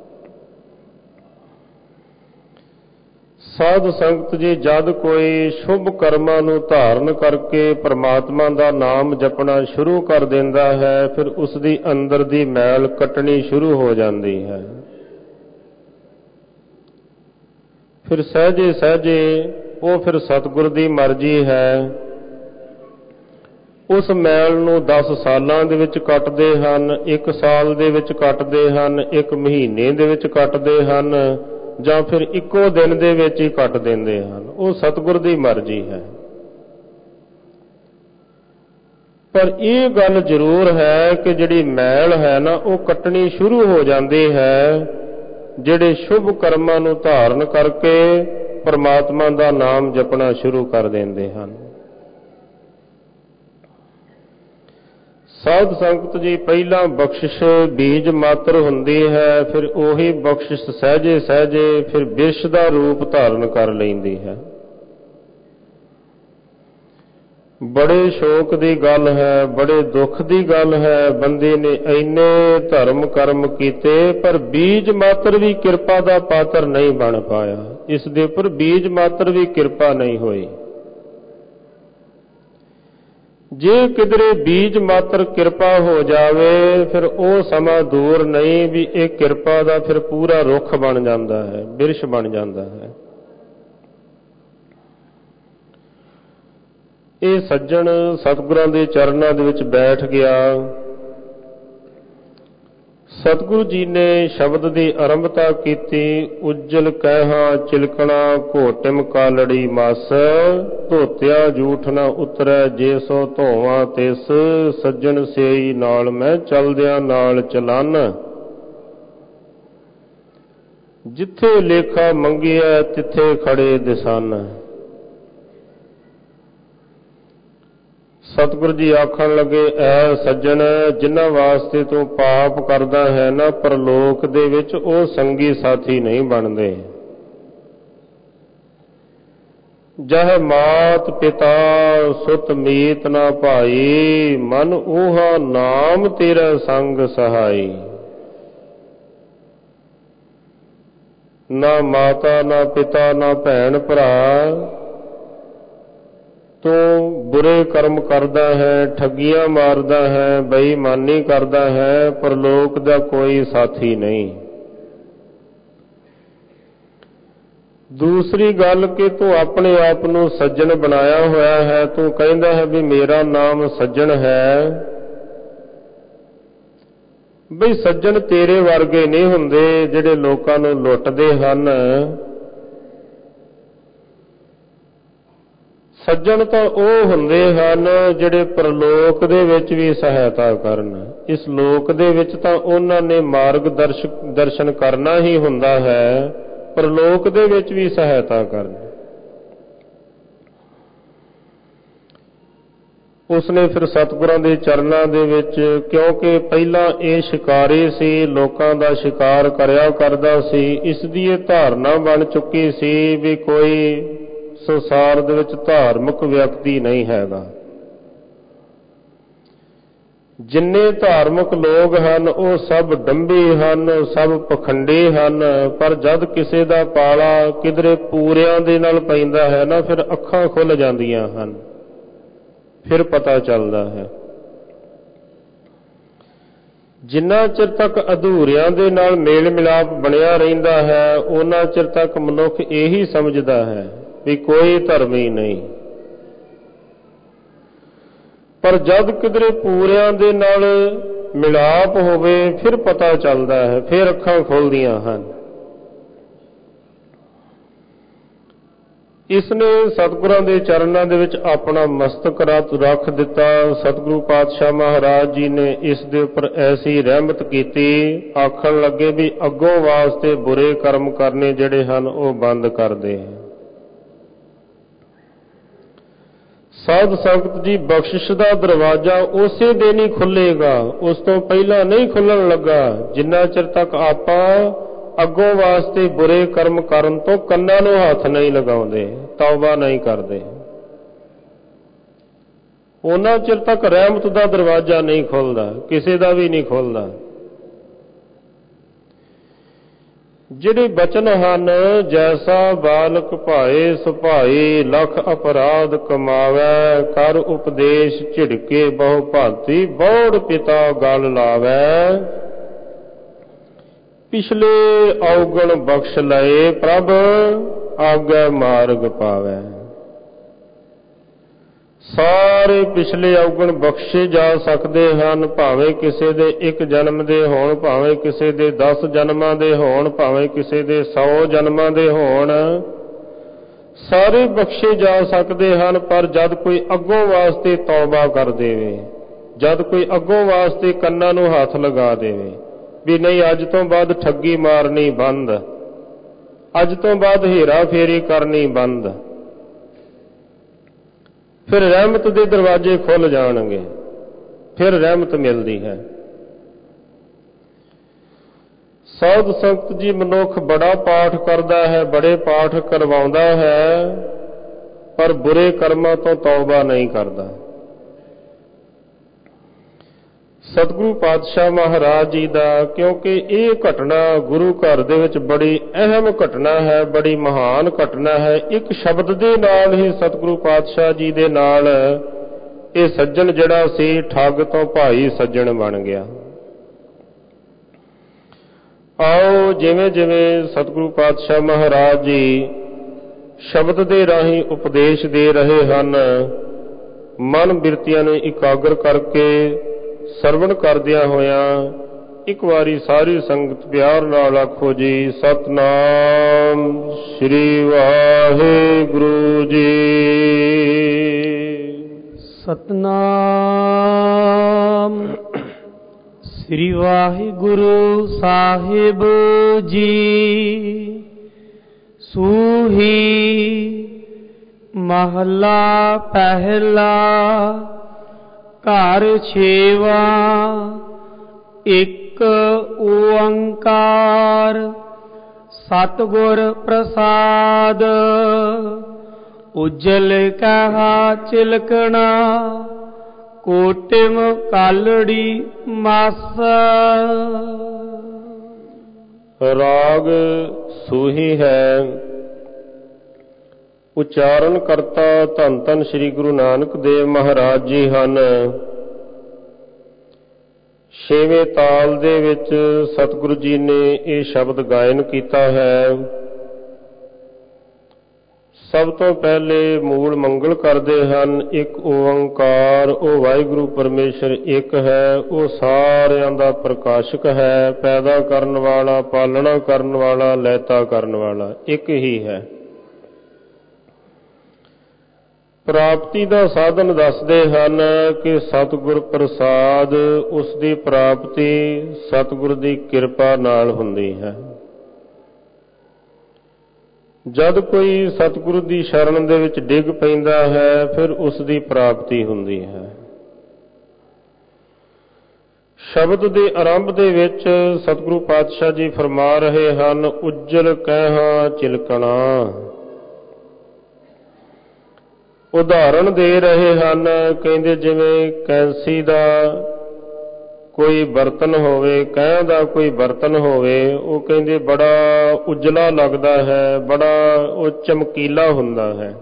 ਸਾਧ ਸੰਗਤ ਜੀ, ਜਦ ਕੋਈ ਸ਼ੁਭ ਕਰਮਾਂ ਨੂੰ ਧਾਰਨ ਕਰਕੇ ਪ੍ਰਮਾਤਮਾ ਦਾ ਨਾਮ ਜਪਣਾ ਸ਼ੁਰੂ ਕਰ ਦਿੰਦਾ ਹੈ, ਫਿਰ ਉਸ ਦੀ ਅੰਦਰ ਦੀ ਮੈਲ ਕੱਟਣੀ ਸ਼ੁਰੂ ਹੋ ਜਾਂਦੀ ਹੈ। ਫਿਰ ਸਹਿਜੇ ਸਹਿਜੇ ਉਹ ਫਿਰ ਸਤਿਗੁਰ ਦੀ ਮਰਜ਼ੀ ਹੈ, ਉਸ ਮੈਲ ਨੂੰ ਦਸ ਸਾਲਾਂ ਦੇ ਵਿੱਚ ਕੱਟਦੇ ਹਨ, ਇੱਕ ਸਾਲ ਦੇ ਵਿੱਚ ਕੱਟਦੇ ਹਨ, ਇੱਕ ਮਹੀਨੇ ਦੇ ਵਿੱਚ ਕੱਟਦੇ ਹਨ, ਜਾਂ ਫਿਰ ਇੱਕੋ ਦਿਨ ਦੇ ਵਿੱਚ ਹੀ ਕੱਟ ਦਿੰਦੇ ਹਨ। ਉਹ ਸਤਿਗੁਰ ਦੀ ਮਰਜ਼ੀ ਹੈ। ਪਰ ਇਹ ਗੱਲ ਜ਼ਰੂਰ ਹੈ ਕਿ ਜਿਹੜੀ ਮੈਲ ਹੈ ਨਾ ਉਹ ਕੱਟਣੀ ਸ਼ੁਰੂ ਹੋ ਜਾਂਦੀ ਹੈ ਜਿਹੜੇ ਸ਼ੁਭ ਕਰਮਾਂ ਨੂੰ ਧਾਰਨ ਕਰਕੇ ਪਰਮਾਤਮਾ ਦਾ ਨਾਮ ਜਪਣਾ ਸ਼ੁਰੂ ਕਰ ਦਿੰਦੇ ਹਨ। ਸਾਧ ਸੰਗਤ ਜੀ, ਪਹਿਲਾਂ ਬਖਸ਼ਿਸ਼ ਬੀਜ ਮਾਤਰ ਹੁੰਦੀ ਹੈ, ਫਿਰ ਉਹੀ ਬਖਸ਼ਿਸ਼ ਸਹਿਜੇ ਸਹਿਜੇ ਫਿਰ ਬਿਰਛ ਦਾ ਰੂਪ ਧਾਰਨ ਕਰ ਲੈਂਦੀ ਹੈ। ਬੜੇ ਸ਼ੋਕ ਦੀ ਗੱਲ ਹੈ, ਬੜੇ ਦੁੱਖ ਦੀ ਗੱਲ ਹੈ, ਬੰਦੇ ਨੇ ਇੰਨੇ ਧਰਮ ਕਰਮ ਕੀਤੇ ਪਰ ਬੀਜ ਮਾਤਰ ਵੀ ਕਿਰਪਾ ਦਾ ਪਾਤਰ ਨਹੀਂ ਬਣ ਪਾਇਆ। ਇਸ ਦੇ ਉੱਪਰ ਬੀਜ ਮਾਤਰ ਵੀ ਕਿਰਪਾ ਨਹੀਂ ਹੋਈ। ਜੇ ਕਿਧਰੇ ਬੀਜ ਮਾਤਰ ਕਿਰਪਾ ਹੋ ਜਾਵੇ ਫਿਰ ਉਹ ਸਮਾਂ ਦੂਰ ਨਹੀਂ ਵੀ ਇਹ ਕਿਰਪਾ ਦਾ ਫਿਰ ਪੂਰਾ ਰੁੱਖ ਬਣ ਜਾਂਦਾ ਹੈ, ਬਿਰਛ ਬਣ ਜਾਂਦਾ ਹੈ। ਇਹ ਸੱਜਣ ਸਤਿਗੁਰਾਂ ਦੇ ਚਰਨਾਂ ਦੇ ਵਿੱਚ ਬੈਠ ਗਿਆ। ਸਤਿਗੁਰੂ ਜੀ ਨੇ ਸ਼ਬਦ ਦੀ ਆਰੰਭਤਾ ਕੀਤੀ, ਉਜਲ ਕਹਿਹਾ ਚਿਲਕਣਾ ਘੋਟਿਮ ਕਾਲੜੀ ਮਸ, ਧੋਤਿਆ ਜੂਠ ਨਾ ਉਤਰੈ ਜੇ ਸੋ ਧੋਵਾਂ ਤਿਸ, ਸੱਜਣ ਸੇਈ ਨਾਲ ਮੈਂ ਚਲਦਿਆਂ ਨਾਲ ਚਲਨ, ਜਿੱਥੇ ਲੇਖਾ ਮੰਗਿਆ ਤਿੱਥੇ ਖੜੇ ਦਿਸਨ। ਸਤਿਗੁਰੂ ਜੀ ਆਖਣ ਲੱਗੇ, ਐ ਸੱਜਣ, ਜਿਨ੍ਹਾਂ ਵਾਸਤੇ ਤੂੰ ਪਾਪ ਕਰਦਾ ਹੈ ਨਾ ਪਰਲੋਕ ਦੇ ਵਿੱਚ ਉਹ ਸੰਗੀ ਸਾਥੀ ਨਹੀਂ ਬਣਦੇ। ਜਹ ਮਾਤ ਪਿਤਾ ਸੁਤ ਮੀਤ ਨਾ ਭਾਈ, ਮਨ ਊਹਾ ਨਾਮ ਤੇਰਾ ਸੰਗ ਸਹਾਈ। ਨਾ ਮਾਤਾ ਨਾ ਪਿਤਾ ਨਾ ਭੈਣ ਭਰਾ, ਤੂੰ ਬੁਰੇ ਕਰਮ ਕਰਦਾ ਹੈ, ਠੱਗੀਆਂ ਮਾਰਦਾ ਹੈ, ਬੇਈਮਾਨੀ ਕਰਦਾ ਹੈ, ਪਰਲੋਕ ਦਾ ਕੋਈ ਸਾਥੀ ਨਹੀਂ। ਦੂਸਰੀ ਗੱਲ ਕਿ ਤੂੰ ਆਪਣੇ ਆਪ ਨੂੰ ਸੱਜਣ ਬਣਾਇਆ ਹੋਇਆ ਹੈ, ਤੂੰ ਕਹਿੰਦਾ ਹੈ ਵੀ ਮੇਰਾ ਨਾਮ ਸੱਜਣ ਹੈ। ਬਈ ਸੱਜਣ ਤੇਰੇ ਵਰਗੇ ਨਹੀਂ ਹੁੰਦੇ ਜਿਹੜੇ ਲੋਕਾਂ ਨੂੰ ਲੁੱਟਦੇ ਹਨ। ਸੱਜਣ ਤਾਂ ਉਹ ਹੁੰਦੇ ਹਨ ਜਿਹੜੇ ਪਰਲੋਕ ਦੇ ਵਿੱਚ ਵੀ ਸਹਾਇਤਾ ਕਰਨ। ਇਸ ਲੋਕ ਦੇ ਵਿੱਚ ਤਾਂ ਉਹਨਾਂ ਨੇ ਮਾਰਗ ਦਰਸ਼ਨ ਕਰਨਾ ਹੀ ਹੁੰਦਾ ਹੈ, ਪਰਲੋਕ ਦੇ ਵਿੱਚ ਵੀ ਸਹਾਇਤਾ ਕਰਨ। ਉਸਨੇ ਫਿਰ ਸਤਿਗੁਰਾਂ ਦੇ ਚਰਨਾਂ ਦੇ ਵਿੱਚ, ਕਿਉਂਕਿ ਪਹਿਲਾਂ ਇਹ ਸ਼ਿਕਾਰੀ ਸੀ, ਲੋਕਾਂ ਦਾ ਸ਼ਿਕਾਰ ਕਰਿਆ ਕਰਦਾ ਸੀ, ਇਸ ਦੀ ਇਹ ਧਾਰਨਾ ਬਣ ਚੁੱਕੀ ਸੀ ਵੀ ਕੋਈ ਸੰਸਾਰ ਦੇ ਵਿੱਚ ਧਾਰਮਿਕ ਵਿਅਕਤੀ ਨਹੀਂ ਹੈਗਾ। ਜਿੰਨੇ ਧਾਰਮਿਕ ਲੋਕ ਹਨ ਉਹ ਸਭ ਡੰਬੀ ਹਨ, ਸਭ ਪਖੰਡੀ ਹਨ। ਪਰ ਜਦ ਕਿਸੇ ਦਾ ਪਾਲਾ ਕਿਧਰੇ ਪੂਰਿਆਂ ਦੇ ਨਾਲ ਪੈਂਦਾ ਹੈ ਨਾ, ਫਿਰ ਅੱਖਾਂ ਖੁੱਲ ਜਾਂਦੀਆਂ ਹਨ, ਫਿਰ ਪਤਾ ਚੱਲਦਾ ਹੈ। ਜਿੰਨਾ ਚਿਰ ਤੱਕ ਅਧੂਰਿਆਂ ਦੇ ਨਾਲ ਮੇਲ ਮਿਲਾਪ ਬਣਿਆ ਰਹਿੰਦਾ ਹੈ, ਉਹਨਾਂ ਚਿਰ ਤੱਕ ਮਨੁੱਖ ਇਹੀ ਸਮਝਦਾ ਹੈ ਵੀ ਕੋਈ ਧਰਮੀ ਨਹੀਂ। ਪਰ ਜਦ ਕਿਧਰੇ ਪੂਰਿਆਂ ਦੇ ਨਾਲ ਮਿਲਾਪ ਹੋਵੇ ਫਿਰ ਪਤਾ ਚੱਲਦਾ ਹੈ, ਫਿਰ ਅੱਖਾਂ ਖੁੱਲਦੀਆਂ ਹਨ। ਇਸਨੇ ਸਤਿਗੁਰਾਂ ਦੇ ਚਰਨਾਂ ਦੇ ਵਿੱਚ ਆਪਣਾ ਮਸਤਕ ਰੱਖ ਦਿੱਤਾ। ਸਤਿਗੁਰੂ ਪਾਤਸ਼ਾਹ ਮਹਾਰਾਜ ਜੀ ਨੇ ਇਸ ਦੇ ਉੱਪਰ ਐਸੀ ਰਹਿਮਤ ਕੀਤੀ, ਆਖਣ ਲੱਗੇ ਵੀ ਅੱਗੋਂ ਵਾਸਤੇ ਬੁਰੇ ਕਰਮ ਕਰਨੇ ਜਿਹੜੇ ਹਨ ਉਹ ਬੰਦ ਕਰ ਦੇ। ਸਾਧ ਸੰਗਤ ਜੀ, ਬਖਸ਼ਿਸ਼ ਦਾ ਦਰਵਾਜ਼ਾ ਉਸੇ ਦਿਨ ਹੀ ਖੁੱਲੇਗਾ, ਉਸ ਤੋਂ ਪਹਿਲਾਂ ਨਹੀਂ ਖੁੱਲਣ ਲੱਗਾ ਜਿੰਨਾ ਚਿਰ ਤੱਕ ਆਪਾਂ ਅੱਗੋਂ ਵਾਸਤੇ ਬੁਰੇ ਕਰਮ ਕਰਨ ਤੋਂ ਕੰਨਾਂ ਨੂੰ ਹੱਥ ਨਹੀਂ ਲਗਾਉਂਦੇ, ਤੌਬਾ ਨਹੀਂ ਕਰਦੇ। ਉਹਨਾਂ ਚਿਰ ਤੱਕ ਰਹਿਮਤ ਦਾ ਦਰਵਾਜ਼ਾ ਨਹੀਂ ਖੁੱਲਦਾ, ਕਿਸੇ ਦਾ ਵੀ ਨਹੀਂ ਖੁੱਲਦਾ। ਜਿਹੜੇ ਬਚਨ ਹਨ, ਜੈਸਾ ਬਾਲਕ ਭਾਏ ਸੁਭਾਈ, ਲਖ ਅਪਰਾਧ ਕਮਾਵੈ, ਕਰ ਉਪਦੇਸ਼ ਝਿੜਕੇ ਬਹੁ ਭਾਂਤੀ, ਬੌੜ ਪਿਤਾ ਗਲ ਲਾਵੈ, ਪਿਛਲੇ ਔਗਣ ਬਖਸ਼ ਲਏ, ਪ੍ਰਭ ਆਗੇ ਮਾਰਗ ਪਾਵੈ। ਸਾਰੇ ਪਿਛਲੇ ਔਗਣ ਬਖਸ਼ੇ ਜਾ ਸਕਦੇ ਹਨ, ਭਾਵੇਂ ਕਿਸੇ ਦੇ ਇੱਕ ਜਨਮ ਦੇ ਹੋਣ, ਭਾਵੇਂ ਕਿਸੇ ਦੇ ਦਸ ਜਨਮਾਂ ਦੇ ਹੋਣ, ਭਾਵੇਂ ਕਿਸੇ ਦੇ ਸੌ ਜਨਮਾਂ ਦੇ ਹੋਣ, ਸਾਰੇ ਬਖਸ਼ੇ ਜਾ ਸਕਦੇ ਹਨ। ਪਰ ਜਦ ਕੋਈ ਅੱਗੋਂ ਵਾਸਤੇ ਤੌਬਾ ਕਰ ਦੇਵੇ, ਜਦ ਕੋਈ ਅੱਗੋਂ ਵਾਸਤੇ ਕੰਨਾਂ ਨੂੰ ਹੱਥ ਲਗਾ ਦੇਵੇ ਵੀ ਨਹੀਂ ਅੱਜ ਤੋਂ ਬਾਅਦ ਠੱਗੀ ਮਾਰਨੀ ਬੰਦ, ਅੱਜ ਤੋਂ ਬਾਅਦ ਹੇਰਾ ਫੇਰੀ ਕਰਨੀ ਬੰਦ, ਫਿਰ ਰਹਿਮਤ ਦੇ ਦਰਵਾਜ਼ੇ ਖੁੱਲ ਜਾਣਗੇ, ਫਿਰ ਰਹਿਮਤ ਮਿਲਦੀ ਹੈ। ਸਾਧ ਸੰਗਤ ਜੀ, ਮਨੁੱਖ ਬੜਾ ਪਾਠ ਕਰਦਾ ਹੈ, ਬੜੇ ਪਾਠ ਕਰਵਾਉਂਦਾ ਹੈ, ਪਰ ਬੁਰੇ ਕਰਮਾਂ ਤੋਂ ਤੌਬਾ ਨਹੀਂ ਕਰਦਾ। ਸਤਿਗੁਰੂ ਪਾਤਸ਼ਾਹ ਮਹਾਰਾਜ ਜੀ ਦਾ, ਕਿਉਂਕਿ ਇਹ ਘਟਨਾ ਗੁਰੂ ਘਰ ਦੇ ਵਿੱਚ ਬੜੀ ਅਹਿਮ ਘਟਨਾ ਹੈ, ਬੜੀ ਮਹਾਨ ਘਟਨਾ ਹੈ। ਇੱਕ ਸ਼ਬਦ ਦੇ ਨਾਲ ਹੀ ਸਤਿਗੁਰੂ ਪਾਤਸ਼ਾਹ ਜੀ ਦੇ ਨਾਲ ਇਹ ਸੱਜਣ ਜਿਹੜਾ ਸੀ ਠੱਗ ਤੋਂ ਭਾਈ ਸੱਜਣ ਬਣ ਗਿਆ। ਆਓ ਜਿਵੇਂ ਜਿਵੇਂ ਸਤਿਗੁਰੂ ਪਾਤਸ਼ਾਹ ਮਹਾਰਾਜ ਜੀ ਸ਼ਬਦ ਦੇ ਰਾਹੀਂ ਉਪਦੇਸ਼ ਦੇ ਰਹੇ ਹਨ, ਮਨ ਬਿਰਤੀਆਂ ਨੂੰ ਇਕਾਗਰ ਕਰਕੇ ਸਰਵਣ ਕਰਦਿਆਂ ਹੋਇਆਂ ਇੱਕ ਵਾਰੀ ਸਾਰੀ ਸੰਗਤ ਪਿਆਰ ਨਾਲ ਆਖੋ ਜੀ, ਸਤਿਨਾਮ ਸ੍ਰੀ ਵਾਹਿਗੁਰੂ ਜੀ। ਸਤਿਨਾਮ ਸ੍ਰੀ ਵਾਹਿਗੁਰੂ ਸਾਹਿਬ ਜੀ। ਸੂਹੀ ਮਹਲਾ ਪਹਿਲਾ, ਘਰ ਛੇਵਾ। ਇੱਕ ਓੰਕਾਰ ਸਤਿਗੁਰ ਪ੍ਰਸਾਦ, ਉਜਲ ਕਹਾ ਚਿਲਕਣਾ, ਕੋਟਿਮ ਕਾਲੜੀ ਮਸ। ਰਾਗ ਸੂਹੀ ਹੈ। ਉਚਾਰਨ ਕਰਤਾ ਧੰਨ ਧੰਨ ਸ੍ਰੀ ਗੁਰੂ ਨਾਨਕ ਦੇਵ ਮਹਾਰਾਜ ਜੀ ਹਨ। ਛੇਵੇਂ ਤਾਲ ਦੇ ਵਿੱਚ ਸਤਿਗੁਰੂ ਜੀ ਨੇ ਇਹ ਸ਼ਬਦ ਗਾਇਨ ਕੀਤਾ ਹੈ। ਸਭ ਤੋਂ ਪਹਿਲੇ ਮੂਲ ਮੰਗਲ ਕਰਦੇ ਹਨ। ਇੱਕ ਓੰਕਾਰ, ਉਹ ਵਾਹਿਗੁਰੂ ਪਰਮੇਸ਼ਰ ਇੱਕ ਹੈ, ਉਹ ਸਾਰਿਆਂ ਦਾ ਪ੍ਰਕਾਸ਼ਕ ਹੈ, ਪੈਦਾ ਕਰਨ ਵਾਲਾ, ਪਾਲਣਾ ਕਰਨ ਵਾਲਾ, ਲੈਤਾ ਕਰਨ ਵਾਲਾ ਇੱਕ ਹੀ ਹੈ। ਪ੍ਰਾਪਤੀ ਦਾ ਸਾਧਨ ਦੱਸਦੇ ਹਨ ਕਿ ਸਤਿਗੁਰ ਪ੍ਰਸਾਦ, ਉਸ ਦੀ ਪ੍ਰਾਪਤੀ ਸਤਿਗੁਰ ਦੀ ਕਿਰਪਾ ਨਾਲ ਹੁੰਦੀ ਹੈ। ਜਦ ਕੋਈ ਸਤਿਗੁਰੂ ਦੀ ਸ਼ਰਨ ਦੇ ਵਿੱਚ ਡਿੱਗ ਪੈਂਦਾ ਹੈ, ਫਿਰ ਉਸ ਦੀ ਪ੍ਰਾਪਤੀ ਹੁੰਦੀ ਹੈ। ਸ਼ਬਦ ਦੇ ਆਰੰਭ ਦੇ ਵਿੱਚ ਸਤਿਗੁਰੂ ਪਾਤਸ਼ਾਹ ਜੀ ਫਰਮਾ ਰਹੇ ਹਨ, ਉਜਲ ਕਹਿਆ ਚਿਲਕਣਾ। ਉਦਾਹਰਣ ਦੇ ਰਹੇ ਹਨ, ਕਹਿੰਦੇ ਜਿਵੇਂ ਕੈਂਸੀ ਦਾ ਕੋਈ ਬਰਤਨ ਹੋਵੇ, ਕਹਿ ਦਾ ਕੋਈ ਬਰਤਨ ਹੋਵੇ, ਉਹ ਕਹਿੰਦੇ ਬੜਾ ਉਜਲਾ ਲੱਗਦਾ ਹੈ, ਬੜਾ ਉਹ ਚਮਕੀਲਾ ਹੁੰਦਾ ਹੈ,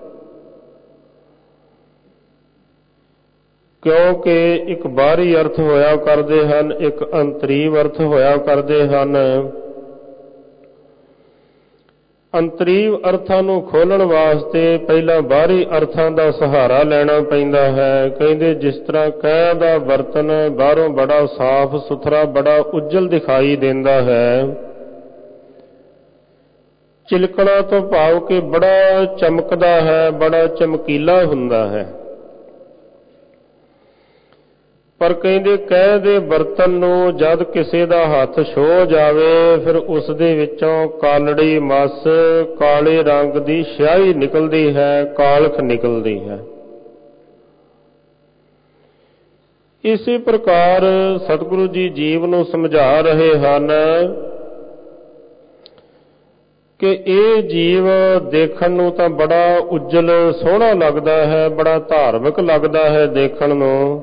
ਕਿਉਂਕਿ ਇੱਕ ਬਾਹਰੀ ਅਰਥ ਹੋਇਆ ਕਰਦੇ ਹਨ, ਇੱਕ ਅੰਤਰੀਵ ਅਰਥ ਹੋਇਆ ਕਰਦੇ ਹਨ। ਅੰਤਰੀਵ ਅਰਥਾਂ ਨੂੰ ਖੋਲ੍ਹਣ ਵਾਸਤੇ ਪਹਿਲਾਂ ਬਾਹਰੀ ਅਰਥਾਂ ਦਾ ਸਹਾਰਾ ਲੈਣਾ ਪੈਂਦਾ ਹੈ। ਕਹਿੰਦੇ ਜਿਸ ਤਰ੍ਹਾਂ ਕਹਿ ਦਾ ਬਰਤਨ ਬਾਹਰੋਂ ਬੜਾ ਸਾਫ਼ ਸੁਥਰਾ, ਬੜਾ ਉਜਲ ਦਿਖਾਈ ਦਿੰਦਾ ਹੈ, ਚਿਲਕਣਾ ਤੋਂ ਭਾਵ ਕਿ ਬੜਾ ਚਮਕਦਾ ਹੈ, ਬੜਾ ਚਮਕੀਲਾ ਹੁੰਦਾ ਹੈ। ਪਰ ਕਹਿੰਦੇ ਕਹਿ ਦੇ ਬਰਤਨ ਨੂੰ ਜਦ ਕਿਸੇ ਦਾ ਹੱਥ ਛੋਹ ਜਾਵੇ, ਫਿਰ ਉਸ ਦੇ ਵਿੱਚੋਂ ਕਾਲੜੀ ਮਸ, ਕਾਲੇ ਰੰਗ ਦੀ ਸਿਆਹੀ ਨਿਕਲਦੀ ਹੈ, ਕਾਲਖ ਨਿਕਲਦੀ ਹੈ। ਇਸੇ ਪ੍ਰਕਾਰ ਸਤਿਗੁਰੂ ਜੀ ਜੀਵ ਨੂੰ ਸਮਝਾ ਰਹੇ ਹਨ ਕਿ ਇਹ ਜੀਵ ਦੇਖਣ ਨੂੰ ਤਾਂ ਬੜਾ ਉਜਲ ਸੋਹਣਾ ਲੱਗਦਾ ਹੈ, ਬੜਾ ਧਾਰਮਿਕ ਲੱਗਦਾ ਹੈ ਦੇਖਣ ਨੂੰ,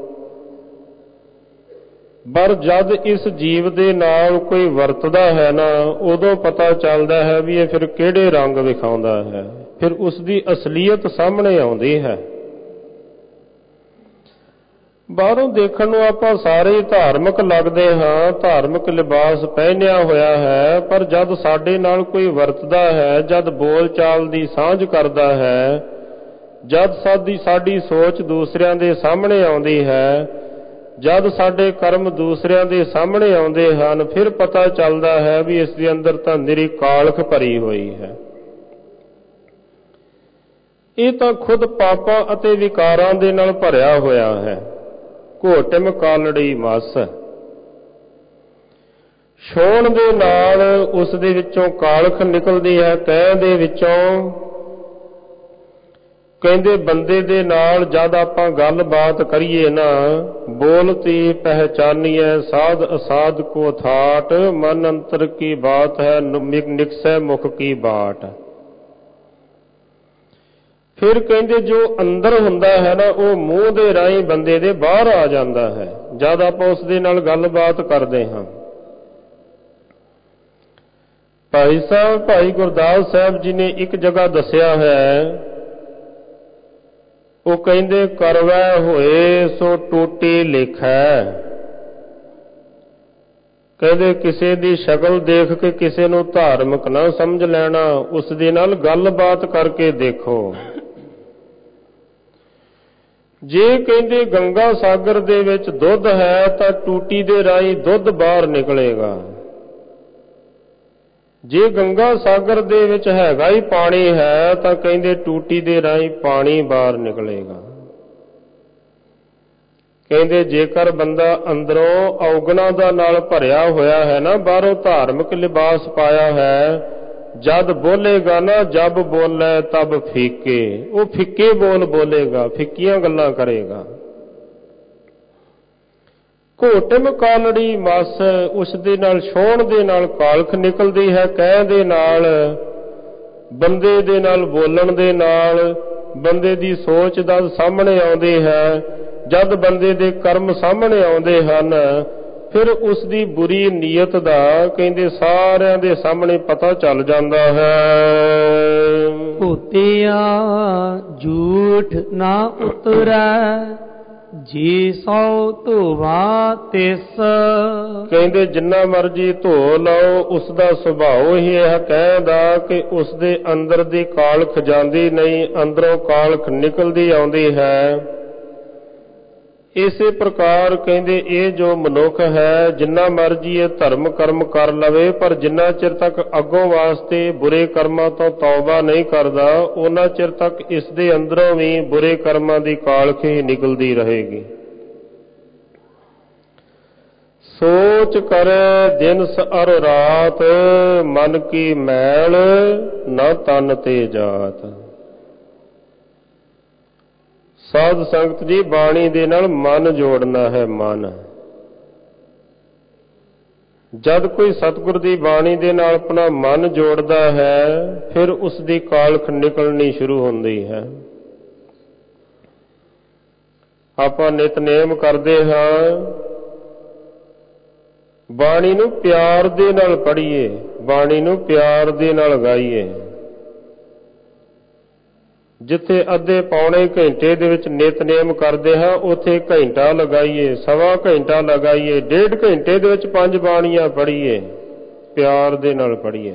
ਪਰ ਜਦ ਇਸ ਜੀਵ ਦੇ ਨਾਲ ਕੋਈ ਵਰਤਦਾ ਹੈ ਨਾ, ਉਦੋਂ ਪਤਾ ਚੱਲਦਾ ਹੈ ਵੀ ਇਹ ਫਿਰ ਕਿਹੜੇ ਰੰਗ ਵਿਖਾਉਂਦਾ ਹੈ, ਫਿਰ ਉਸ ਦੀ ਅਸਲੀਅਤ ਸਾਹਮਣੇ ਆਉਂਦੀ ਹੈ। ਬਾਹਰੋਂ ਦੇਖਣ ਨੂੰ ਆਪਾਂ ਸਾਰੇ ਧਾਰਮਿਕ ਲੱਗਦੇ ਹਾਂ, ਧਾਰਮਿਕ ਲਿਬਾਸ ਪਹਿਨਿਆ ਹੋਇਆ ਹੈ, ਪਰ ਜਦ ਸਾਡੇ ਨਾਲ ਕੋਈ ਵਰਤਦਾ ਹੈ, ਜਦ ਬੋਲ ਚਾਲ ਦੀ ਸਾਂਝ ਕਰਦਾ ਹੈ, ਜਦ ਸਾਡੀ ਸਾਡੀ ਸੋਚ ਦੂਸਰਿਆਂ ਦੇ ਸਾਹਮਣੇ ਆਉਂਦੀ ਹੈ, ਜਦ ਸਾਡੇ ਕਰਮ ਦੂਸਰਿਆਂ ਦੇ ਸਾਹਮਣੇ ਆਉਂਦੇ ਹਨ, ਫਿਰ ਪਤਾ ਚੱਲਦਾ ਹੈ ਵੀ ਇਸ ਦੇ ਅੰਦਰ ਤਾਂ ਨਿਰੀ ਕਾਲਖ ਭਰੀ ਹੋਈ ਹੈ। ਇਹ ਤਾਂ ਖੁਦ ਪਾਪਾਂ ਅਤੇ ਵਿਕਾਰਾਂ ਦੇ ਨਾਲ ਭਰਿਆ ਹੋਇਆ ਹੈ। ਘੋਟਮ ਕਾਲੜੀ ਮਸ। ਛੋਹਣ ਦੇ ਨਾਲ ਉਸ ਦੇ ਵਿੱਚੋਂ ਕਾਲਖ ਨਿਕਲਦੀ ਹੈ, ਕਹਿ ਦੇ ਵਿੱਚੋਂ। ਕਹਿੰਦੇ ਬੰਦੇ ਦੇ ਨਾਲ ਜਦ ਆਪਾਂ ਗੱਲਬਾਤ ਕਰੀਏ ਨਾ, ਬੋਲਤੀ ਪਹਿਚਾਨੀਐ ਸਾਧ ਅਸਾਧ ਕੋ ਥਾਟ, ਮਨ ਅੰਤਰ ਕੀ ਬਾਤ ਹੈ ਨਿਕਸੈ ਮੁਖ ਕੀ ਬਾਟ। ਫਿਰ ਕਹਿੰਦੇ ਜੋ ਅੰਦਰ ਹੁੰਦਾ ਹੈ ਨਾ, ਉਹ ਮੂੰਹ ਦੇ ਰਾਹੀਂ ਬੰਦੇ ਦੇ ਬਾਹਰ ਆ ਜਾਂਦਾ ਹੈ ਜਦ ਆਪਾਂ ਉਸ ਦੇ ਨਾਲ ਗੱਲਬਾਤ ਕਰਦੇ ਹਾਂ। ਭਾਈ ਸਾਹਿਬ ਭਾਈ ਗੁਰਦਾਸ ਸਾਹਿਬ ਜੀ ਨੇ ਇੱਕ ਜਗ੍ਹਾ ਦੱਸਿਆ ਹੈ, ਉਹ ਕਹਿੰਦੇ ਕਰਵੈ ਹੋਏ ਸੋ ਟੂਟੀ ਲੇਖੈ। ਕਹਿੰਦੇ ਕਿਸੇ ਦੀ ਸ਼ਕਲ ਦੇਖ ਕੇ ਕਿਸੇ ਨੂੰ ਧਾਰਮਿਕ ਨਾ ਸਮਝ ਲੈਣਾ, ਉਸ ਦੇ ਨਾਲ ਗੱਲਬਾਤ ਕਰਕੇ ਦੇਖੋ। ਜੇ ਕਹਿੰਦੇ ਗੰਗਾ ਸਾਗਰ ਦੇ ਵਿੱਚ ਦੁੱਧ ਹੈ ਤਾਂ ਟੂਟੀ ਦੇ ਰਾਹੀਂ ਦੁੱਧ ਬਾਹਰ ਨਿਕਲੇਗਾ। ਜੇ ਗੰਗਾ ਸਾਗਰ ਦੇ ਵਿੱਚ ਹੈਗਾ ਹੀ ਪਾਣੀ ਹੈ ਤਾਂ ਕਹਿੰਦੇ ਟੂਟੀ ਦੇ ਰਾਹੀਂ ਪਾਣੀ ਬਾਹਰ ਨਿਕਲੇਗਾ। ਕਹਿੰਦੇ ਜੇਕਰ ਬੰਦਾ ਅੰਦਰੋਂ ਔਗਣਾ ਦਾ ਨਾਲ ਭਰਿਆ ਹੋਇਆ ਹੈ ਨਾ, ਬਾਹਰੋਂ ਧਾਰਮਿਕ ਲਿਬਾਸ ਪਾਇਆ ਹੈ, ਜਦ ਬੋਲੇਗਾ ਨਾ ਜਬ ਬੋਲੇ ਤਬ ਫੀਕੇ, ਉਹ ਫਿੱਕੇ ਬੋਲ ਬੋਲੇਗਾ, ਫਿੱਕੀਆਂ ਗੱਲਾਂ ਕਰੇਗਾ। ਘੋਟਮ ਕਾਲੜੀ ਮਸ, ਉਸ ਦੇ ਨਾਲ ਛੋਹਣ ਦੇ ਨਾਲ ਕਾਲਖ ਨਿਕਲਦੀ ਹੈ, ਕਹਿ ਦੇ ਨਾਲ, ਬੰਦੇ ਦੇ ਨਾਲ ਬੋਲਣ ਦੇ ਨਾਲ ਬੰਦੇ ਦੀ ਸੋਚ ਦਾ ਸਾਹਮਣੇ ਆਉਂਦੀ ਹੈ। ਜਦ ਬੰਦੇ ਦੇ ਕਰਮ ਸਾਹਮਣੇ ਆਉਂਦੇ ਹਨ, ਫਿਰ ਉਸ ਦੀ ਬੁਰੀ ਨੀਅਤ ਦਾ ਕਹਿੰਦੇ ਸਾਰਿਆਂ ਦੇ ਸਾਹਮਣੇ ਪਤਾ ਚੱਲ ਜਾਂਦਾ ਹੈ। ਭੂਤਿਆ ਝੂਠ ਨਾ ਉਤਰੈ, ਜੀ ਸੌ ਧੋਵਾ ਤਿਸ। ਕਹਿੰਦੇ ਜਿੰਨਾ ਮਰਜੀ ਧੋ ਲਓ, ਉਸ ਦਾ ਸੁਭਾਅ ਹੀ ਇਹ ਕਹਿੰਦਾ ਕਿ ਉਸ ਦੇ ਅੰਦਰ ਦੀ ਕਾਲਖ ਜਾਂਦੀ ਨਹੀਂ, ਅੰਦਰੋਂ ਕਾਲਖ ਨਿਕਲਦੀ ਆਉਂਦੀ ਹੈ। ਇਸੇ ਪ੍ਰਕਾਰ ਕਹਿੰਦੇ ਇਹ ਜੋ ਮਨੁੱਖ ਹੈ, ਜਿੰਨਾ ਮਰਜੀ ਇਹ ਧਰਮ ਕਰਮ ਕਰ ਲਵੇ, ਪਰ ਜਿੰਨਾ ਚਿਰ ਤੱਕ ਅੱਗੋਂ ਵਾਸਤੇ ਬੁਰੇ ਕਰਮਾਂ ਤੋਂ ਤੌਬਾ ਨਹੀਂ ਕਰਦਾ, ਉਹਨਾਂ ਚਿਰ ਤੱਕ ਇਸ ਦੇ ਅੰਦਰੋਂ ਵੀ ਬੁਰੇ ਕਰਮਾਂ ਦੀ ਕਾਲਖ ਹੀ ਨਿਕਲਦੀ ਰਹੇਗੀ। ਸੋਚ ਕਰੇ ਦਿਨਸ ਅਰ ਰਾਤ, ਮਨ ਕੀ ਮੈਲ ਨਾ ਤਨ ਤੇ ਜਾਤ। ਸਾਧ ਸੰਗਤ ਜੀ, ਬਾਣੀ ਦੇ ਨਾਲ ਮਨ ਜੋੜਨਾ ਹੈ। ਮਨ ਜਦ ਕੋਈ ਸਤਿਗੁਰ ਦੀ ਬਾਣੀ ਦੇ ਨਾਲ ਆਪਣਾ ਮਨ ਜੋੜਦਾ ਹੈ, ਫਿਰ ਉਸ ਦੀ ਕਾਲਖ ਨਿਕਲਣੀ ਸ਼ੁਰੂ ਹੁੰਦੀ ਹੈ। ਆਪਾਂ ਨਿਤਨੇਮ ਕਰਦੇ ਹਾਂ, ਬਾਣੀ ਨੂੰ ਪਿਆਰ ਦੇ ਨਾਲ ਪੜ੍ਹੀਏ, ਬਾਣੀ ਨੂੰ ਪਿਆਰ ਦੇ ਨਾਲ ਗਾਈਏ। ਜਿੱਥੇ ਅੱਧੇ ਪੌਣੇ ਘੰਟੇ ਦੇ ਵਿੱਚ ਨਿਤਨੇਮ ਕਰਦੇ ਹਾਂ, ਉੱਥੇ ਘੰਟਾ ਲਗਾਈਏ, ਸਵਾ ਘੰਟਾ ਲਗਾਈਏ, ਡੇਢ ਘੰਟੇ ਦੇ ਵਿੱਚ ਪੰਜ ਬਾਣੀਆਂ ਪੜ੍ਹੀਏ, ਪਿਆਰ ਦੇ ਨਾਲ ਪੜ੍ਹੀਏ।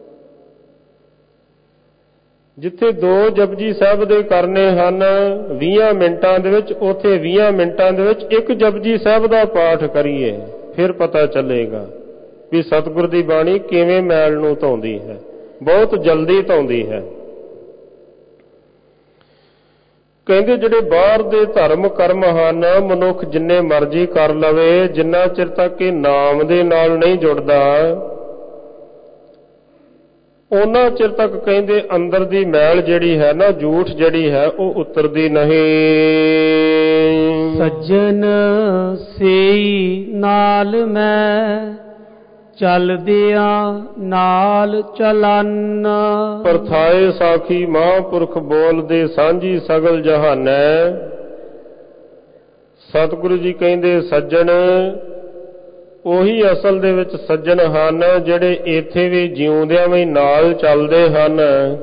ਜਿੱਥੇ ਦੋ ਜਪਜੀ ਸਾਹਿਬ ਦੇ ਕਰਨੇ ਹਨ ਵੀਹਾਂ ਮਿੰਟਾਂ ਦੇ ਵਿੱਚ, ਉੱਥੇ ਵੀਹਾਂ ਮਿੰਟਾਂ ਦੇ ਵਿੱਚ ਇੱਕ ਜਪਜੀ ਸਾਹਿਬ ਦਾ ਪਾਠ ਕਰੀਏ, ਫਿਰ ਪਤਾ ਚੱਲੇਗਾ ਵੀ ਸਤਿਗੁਰ ਦੀ ਬਾਣੀ ਕਿਵੇਂ ਮੈਲ ਨੂੰ ਧੋਂਦੀ ਹੈ। ਬਹੁਤ ਜਲਦੀ ਧੋਂਦੀ ਹੈ। ਕਹਿੰਦੇ ਜਿਹੜੇ ਬਾਹਰ ਦੇ ਧਰਮ ਕਰਮ ਹਨ, ਮਨੁੱਖ ਜਿੰਨੇ ਮਰਜ਼ੀ ਕਰ ਲਵੇ, ਜਿੰਨਾ ਚਿਰ ਤੱਕ ਇਹ ਨਾਮ ਦੇ ਨਾਲ ਨਹੀਂ ਜੁੜਦਾ, ਉਹਨਾਂ ਚਿਰ ਤੱਕ ਕਹਿੰਦੇ ਅੰਦਰ ਦੀ ਮੈਲ ਜਿਹੜੀ ਹੈ ਨਾ, ਝੂਠ ਜਿਹੜੀ ਹੈ, ਉਹ ਉਤਰਦੀ ਨਹੀਂ। ਸੱਜਣ ਸੇਈ ਨਾਲ ਮੈਂ ਚਲਦਿਆਂ ਨਾਲ ਚਲਨ। ਪਰਥਾਏ ਸਾਖੀ ਮਹਾਂਪੁਰਖ ਬੋਲਦੇ ਸਾਂਝੀ ਸਗਲ ਜਹਾਨੈ। ਸਤਿਗੁਰੂ ਜੀ ਕਹਿੰਦੇ ਸੱਜਣ ਉਹੀ ਅਸਲ ਦੇ ਵਿੱਚ ਸੱਜਣ ਹਨ, ਜਿਹੜੇ ਇੱਥੇ ਵੀ ਜਿਉਂਦਿਆਂ ਵੀ ਨਾਲ ਚੱਲਦੇ ਹਨ,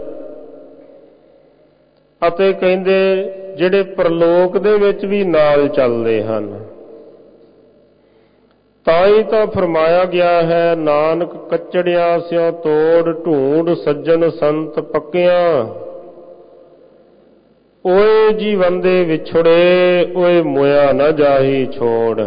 ਅਤੇ ਕਹਿੰਦੇ ਜਿਹੜੇ ਪ੍ਰਲੋਕ ਦੇ ਵਿੱਚ ਵੀ ਨਾਲ ਚੱਲਦੇ ਹਨ। ਤਾਂ ਹੀ ਤਾਂ ਫਰਮਾਇਆ ਗਿਆ ਹੈ, ਨਾਨਕ ਕੱਚੜਿਆ ਸਿਉ ਤੋੜ ਢੂੰਡ ਸੱਜਣ ਸੰਤ ਪੱਕਿਆਂ। ਓਏ ਜੀਵੰਦੇ ਵਿਛੜੇ, ਓਏ ਮੋਇਆ ਨਾ ਜਾਹੀ ਛੋੜ।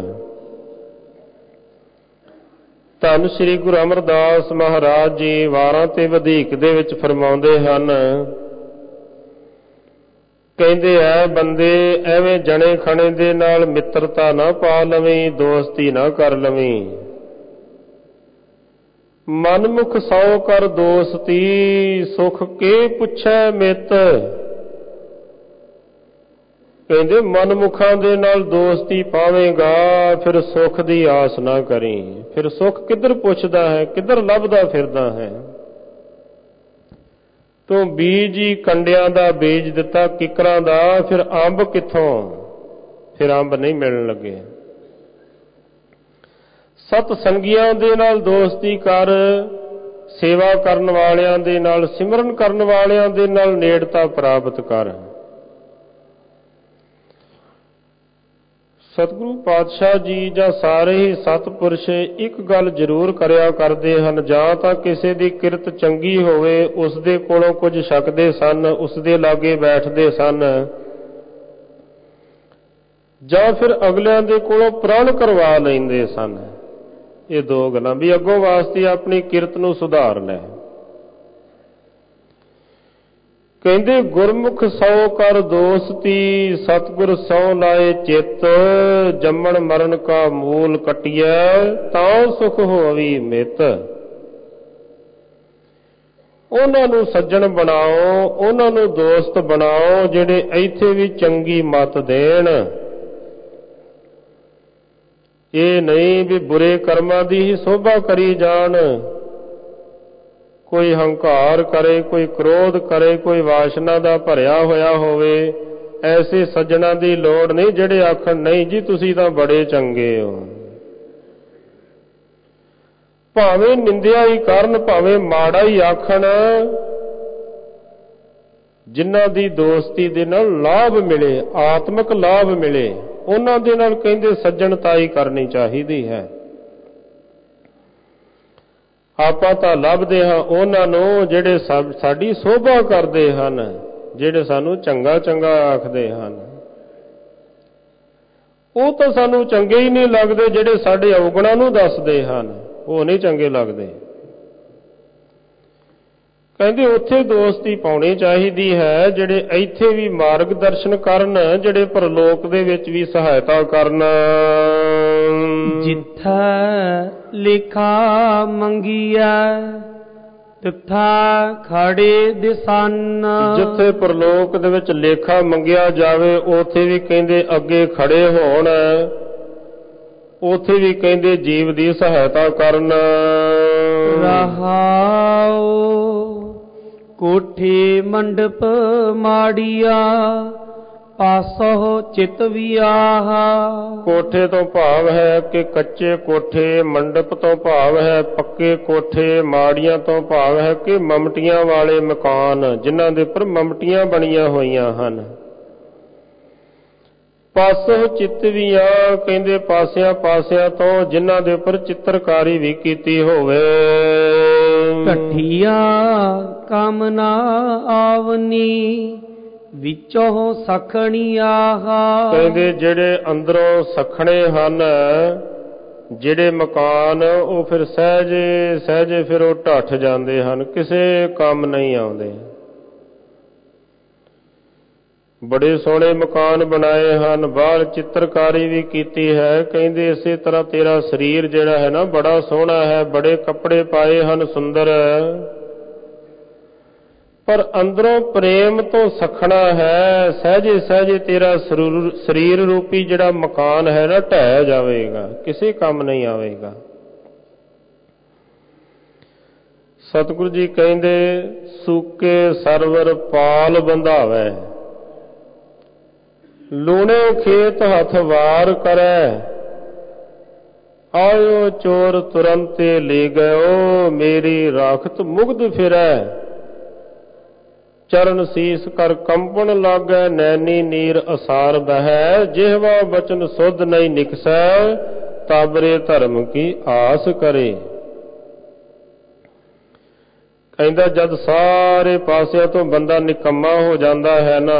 ਧੰਨ ਸ੍ਰੀ ਗੁਰੂ ਅਮਰਦਾਸ ਮਹਾਰਾਜ ਜੀ ਵਾਰਾਂ ਤੇ ਵਧੀਕ ਦੇ ਵਿੱਚ ਫਰਮਾਉਂਦੇ ਹਨ, ਕਹਿੰਦੇ ਐ ਬੰਦੇ ਐਵੇਂ ਜਣੇ ਖਣੇ ਦੇ ਨਾਲ ਮਿੱਤਰਤਾ ਨਾ ਪਾ ਲਵੀਂ, ਦੋਸਤੀ ਨਾ ਕਰ ਲਵੀਂ। ਮਨਮੁਖ ਸੌ ਕਰ ਦੋਸਤੀ, ਸੁਖ ਕੇ ਪੁੱਛੈ ਮਿੱਤ। ਕਹਿੰਦੇ ਮਨਮੁਖਾਂ ਦੇ ਨਾਲ ਦੋਸਤੀ ਪਾਵੇਂਗਾ, ਫਿਰ ਸੁੱਖ ਦੀ ਆਸ ਨਾ ਕਰੀ। ਫਿਰ ਸੁੱਖ ਕਿੱਧਰ ਪੁੱਛਦਾ ਹੈ, ਕਿੱਧਰ ਲੱਭਦਾ ਫਿਰਦਾ ਹੈ। ਤੂੰ ਬੀਜ ਹੀ ਕੰਡਿਆਂ ਦਾ ਬੀਜ ਦਿੱਤਾ, ਕਿਕਰਾਂ ਦਾ, ਫਿਰ ਅੰਬ ਕਿੱਥੋਂ? ਫਿਰ ਅੰਬ ਨਹੀਂ ਮਿਲਣ ਲੱਗੇ। ਸਤ ਸੰਗੀਆਂ ਦੇ ਨਾਲ ਦੋਸਤੀ ਕਰ, ਸੇਵਾ ਕਰਨ ਵਾਲਿਆਂ ਦੇ ਨਾਲ, ਸਿਮਰਨ ਕਰਨ ਵਾਲਿਆਂ ਦੇ ਨਾਲ ਨੇੜਤਾ ਪ੍ਰਾਪਤ ਕਰ। ਸਤਿਗੁਰੂ ਪਾਤਸ਼ਾਹ ਜੀ ਜਾਂ ਸਾਰੇ ਹੀ ਸਤਿਪੁਰਸ਼ ਇੱਕ ਗੱਲ ਜ਼ਰੂਰ ਕਰਿਆ ਕਰਦੇ ਹਨ, ਜਾਂ ਤਾਂ ਕਿਸੇ ਦੀ ਕਿਰਤ ਚੰਗੀ ਹੋਵੇ ਉਸ ਦੇ ਕੋਲੋਂ ਕੁਝ ਛਕਦੇ ਸਨ, ਉਸ ਦੇ ਲਾਗੇ ਬੈਠਦੇ ਸਨ, ਜਾਂ ਫਿਰ ਅਗਲਿਆਂ ਦੇ ਕੋਲੋਂ ਪ੍ਰਣ ਕਰਵਾ ਲੈਂਦੇ ਸਨ। ਇਹ ਦੋ ਗੱਲਾਂ ਵੀ ਅੱਗੋਂ ਵਾਸਤੇ ਆਪਣੀ ਕਿਰਤ ਨੂੰ ਸੁਧਾਰ ਲੈ। ਕਹਿੰਦੇ ਗੁਰਮੁਖ ਸੌ ਕਰ ਦੋਸਤੀ, ਸਤਿਗੁਰ ਸਹੁ ਲਾਏ ਚਿੱਤ। ਜੰਮਣ ਮਰਨ ਕਾ ਮੂਲ ਕਟਿਐ, ਤਾਂ ਸੁਖ ਹੋਵੀ ਮਿਤ। ਉਹਨਾਂ ਨੂੰ ਸੱਜਣ ਬਣਾਓ, ਉਹਨਾਂ ਨੂੰ ਦੋਸਤ ਬਣਾਓ ਜਿਹੜੇ ਇੱਥੇ ਵੀ ਚੰਗੀ ਮੱਤ ਦੇਣ। ਇਹ ਨਹੀਂ ਵੀ ਬੁਰੇ ਕਰਮਾਂ ਦੀ ਹੀ ਸੋਭਾ ਕਰੀ ਜਾਣ। ਕੋਈ ਹੰਕਾਰ ਕਰੇ, ਕੋਈ ਕ੍ਰੋਧ ਕਰੇ, ਕੋਈ ਵਾਸ਼ਨਾ ਦਾ ਭਰਿਆ ਹੋਇਆ ਹੋਵੇ। ਐਸੇ ਸੱਜਣਾਂ ਦੀ ਲੋੜ ਨਹੀਂ ਜਿਹੜੇ ਆਖਣ ਨਹੀਂ ਜੀ ਤੁਸੀਂ ਤਾਂ ਬੜੇ ਚੰਗੇ ਹੋ। ਭਾਵੇਂ ਨਿੰਦਿਆ ਹੀ ਕਰਨ, ਭਾਵੇਂ ਮਾੜਾ ਹੀ ਆਖਣ, ਜਿਨ੍ਹਾਂ ਦੀ ਦੋਸਤੀ ਦੇ ਨਾਲ ਲਾਭ ਮਿਲੇ, ਆਤਮਿਕ ਲਾਭ ਮਿਲੇ, ਉਹਨਾਂ ਦੇ ਨਾਲ ਕਹਿੰਦੇ ਸੱਜਣਤਾਈ ਕਰਨੀ ਚਾਹੀਦੀ ਹੈ। ਆਪਾਂ ਤਾਂ ਲੱਭਦੇ ਹਾਂ ਉਹਨਾਂ ਨੂੰ ਜਿਹੜੇ ਸਾਡੀ ਸੋਭਾ ਕਰਦੇ ਹਨ, ਜਿਹੜੇ ਸਾਨੂੰ ਚੰਗਾ ਚੰਗਾ ਆਖਦੇ ਹਨ। ਉਹ ਤਾਂ ਸਾਨੂੰ ਚੰਗੇ ਹੀ ਨਹੀਂ ਲੱਗਦੇ, ਜਿਹੜੇ ਸਾਡੇ ਔਗੁਣਾਂ ਨੂੰ ਦੱਸਦੇ ਹਨ ਉਹ ਨਹੀਂ ਚੰਗੇ ਲੱਗਦੇ। ਕਹਿੰਦੇ ਉੱਥੇ ਦੋਸਤੀ ਪਾਉਣੀ ਚਾਹੀਦੀ ਹੈ ਜਿਹੜੇ ਇੱਥੇ ਵੀ ਮਾਰਗ ਦਰਸ਼ਨ ਕਰਨ, ਜਿਹੜੇ ਪਰਲੋਕ ਦੇ ਵਿੱਚ ਵੀ ਸਹਾਇਤਾ ਕਰਨ। ਜਿੱਥੈ ਲੇਖਾ ਮੰਗੀਐ ਤਿੱਥੈ ਖੜੇ ਦਿਸਨ। ਜਿੱਥੇ ਪਰਲੋਕ ਦੇ ਵਿੱਚ ਲੇਖਾ ਮੰਗਿਆ ਜਾਵੇ ਉੱਥੇ ਵੀ ਕਹਿੰਦੇ ਅੱਗੇ ਖੜੇ ਹੋਣ, ਉੱਥੇ ਵੀ ਕਹਿੰਦੇ ਜੀਵ ਦੀ ਸਹਾਇਤਾ ਕਰਨ। ਰਹਾਉ ਕੋਠੀ ਮੰਡਪ ਮਾੜੀਆ, ਪਾਸੋ ਚਿਤ ਵਿਆਹਾ। ਕੋਠੇ ਤੋਂ ਭਾਵ ਹੈ ਕਿ ਕੱਚੇ ਕੋਠੇ, ਮੰਡਪ ਤੋਂ ਭਾਵ ਹੈ ਪੱਕੇ ਕੋਠੇ, ਮਾੜੀਆਂ ਤੋਂ ਭਾਵ ਹੈ ਕਿ ਮਮਟੀਆਂ ਵਾਲੇ ਮਕਾਨ, ਜਿਨ੍ਹਾਂ ਦੇ ਉੱਪਰ ਮਮਟੀਆਂ ਬਣੀਆਂ ਹੋਈਆਂ ਹਨ। ਪਾਸੋਂ ਚਿੱਤ ਵੀ ਆ, ਕਹਿੰਦੇ ਪਾਸਿਆਂ ਪਾਸਿਆਂ ਤੋਂ ਜਿਨ੍ਹਾਂ ਦੇ ਉੱਪਰ ਚਿੱਤਰਕਾਰੀ ਵੀ ਕੀਤੀ ਹੋਵੇ। ਢੱਠੀਆਂ ਕੰਮ ਨਾ ਆਵਨੀ, ਵਿੱਚੋਂ ਸਖਣੀ ਆਹਾ। ਕਹਿੰਦੇ ਜਿਹੜੇ ਅੰਦਰੋਂ ਸਖਣੇ ਹਨ, ਜਿਹੜੇ ਮਕਾਨ, ਉਹ ਫਿਰ ਸਹਿਜੇ ਸਹਿਜੇ ਫਿਰ ਉਹ ਢੱਠ ਜਾਂਦੇ ਹਨ, ਕਿਸੇ ਕੰਮ ਨਹੀਂ ਆਉਂਦੇ। ਬੜੇ ਸੋਹਣੇ ਮਕਾਨ ਬਣਾਏ ਹਨ, ਬਾਹਰ ਚਿੱਤਰਕਾਰੀ ਵੀ ਕੀਤੀ ਹੈ। ਕਹਿੰਦੇ ਇਸੇ ਤਰ੍ਹਾਂ ਤੇਰਾ ਸਰੀਰ ਜਿਹੜਾ ਹੈ ਨਾ ਬੜਾ ਸੋਹਣਾ ਹੈ, ਬੜੇ ਕੱਪੜੇ ਪਾਏ ਹਨ ਸੁੰਦਰ, ਪਰ ਅੰਦਰੋਂ ਪ੍ਰੇਮ ਤੋਂ ਸਖਣਾ ਹੈ। ਸਹਿਜੇ ਸਹਿਜੇ ਤੇਰਾ ਸਰੀਰ ਰੂਪੀ ਜਿਹੜਾ ਮਕਾਨ ਹੈ ਨਾ ਢਹਿ ਜਾਵੇਗਾ, ਕਿਸੇ ਕੰਮ ਨਹੀਂ ਆਵੇਗਾ। ਸਤਿਗੁਰੂ ਜੀ ਕਹਿੰਦੇ ਸੂਕੇ ਸਰਵਰ ਪਾਲ ਬੰਧਾਵੈ, ਲੂਣੇ ਖੇਤ ਹੱਥ ਵਾਰ ਕਰੈ। ਆਇਓ ਚੋਰ ਤੁਰੰਤੇ ਲੈ ਗਇਓ, ਮੇਰੀ ਰਾਖਤ ਮੁਗਧ ਫਿਰੈ। ਚਰਨ ਸੀਸ ਕਰ ਕੰਪਣ ਲਾਗੈ, ਨੈਣੀ ਨੀਰ ਅਸਾਰ ਬਹੈ। ਜਿਹਵਾ ਬਚਨ ਸੁਧ ਨਹੀਂ ਨਿਕਸੈ, ਤਾਬਰੇ ਧਰਮ ਕੀ ਆਸ ਕਰੇ। ਕਹਿੰਦਾ ਜਦ ਸਾਰੇ ਪਾਸਿਆਂ ਤੋਂ ਬੰਦਾ ਨਿਕੰਮਾ ਹੋ ਜਾਂਦਾ ਹੈ ਨਾ,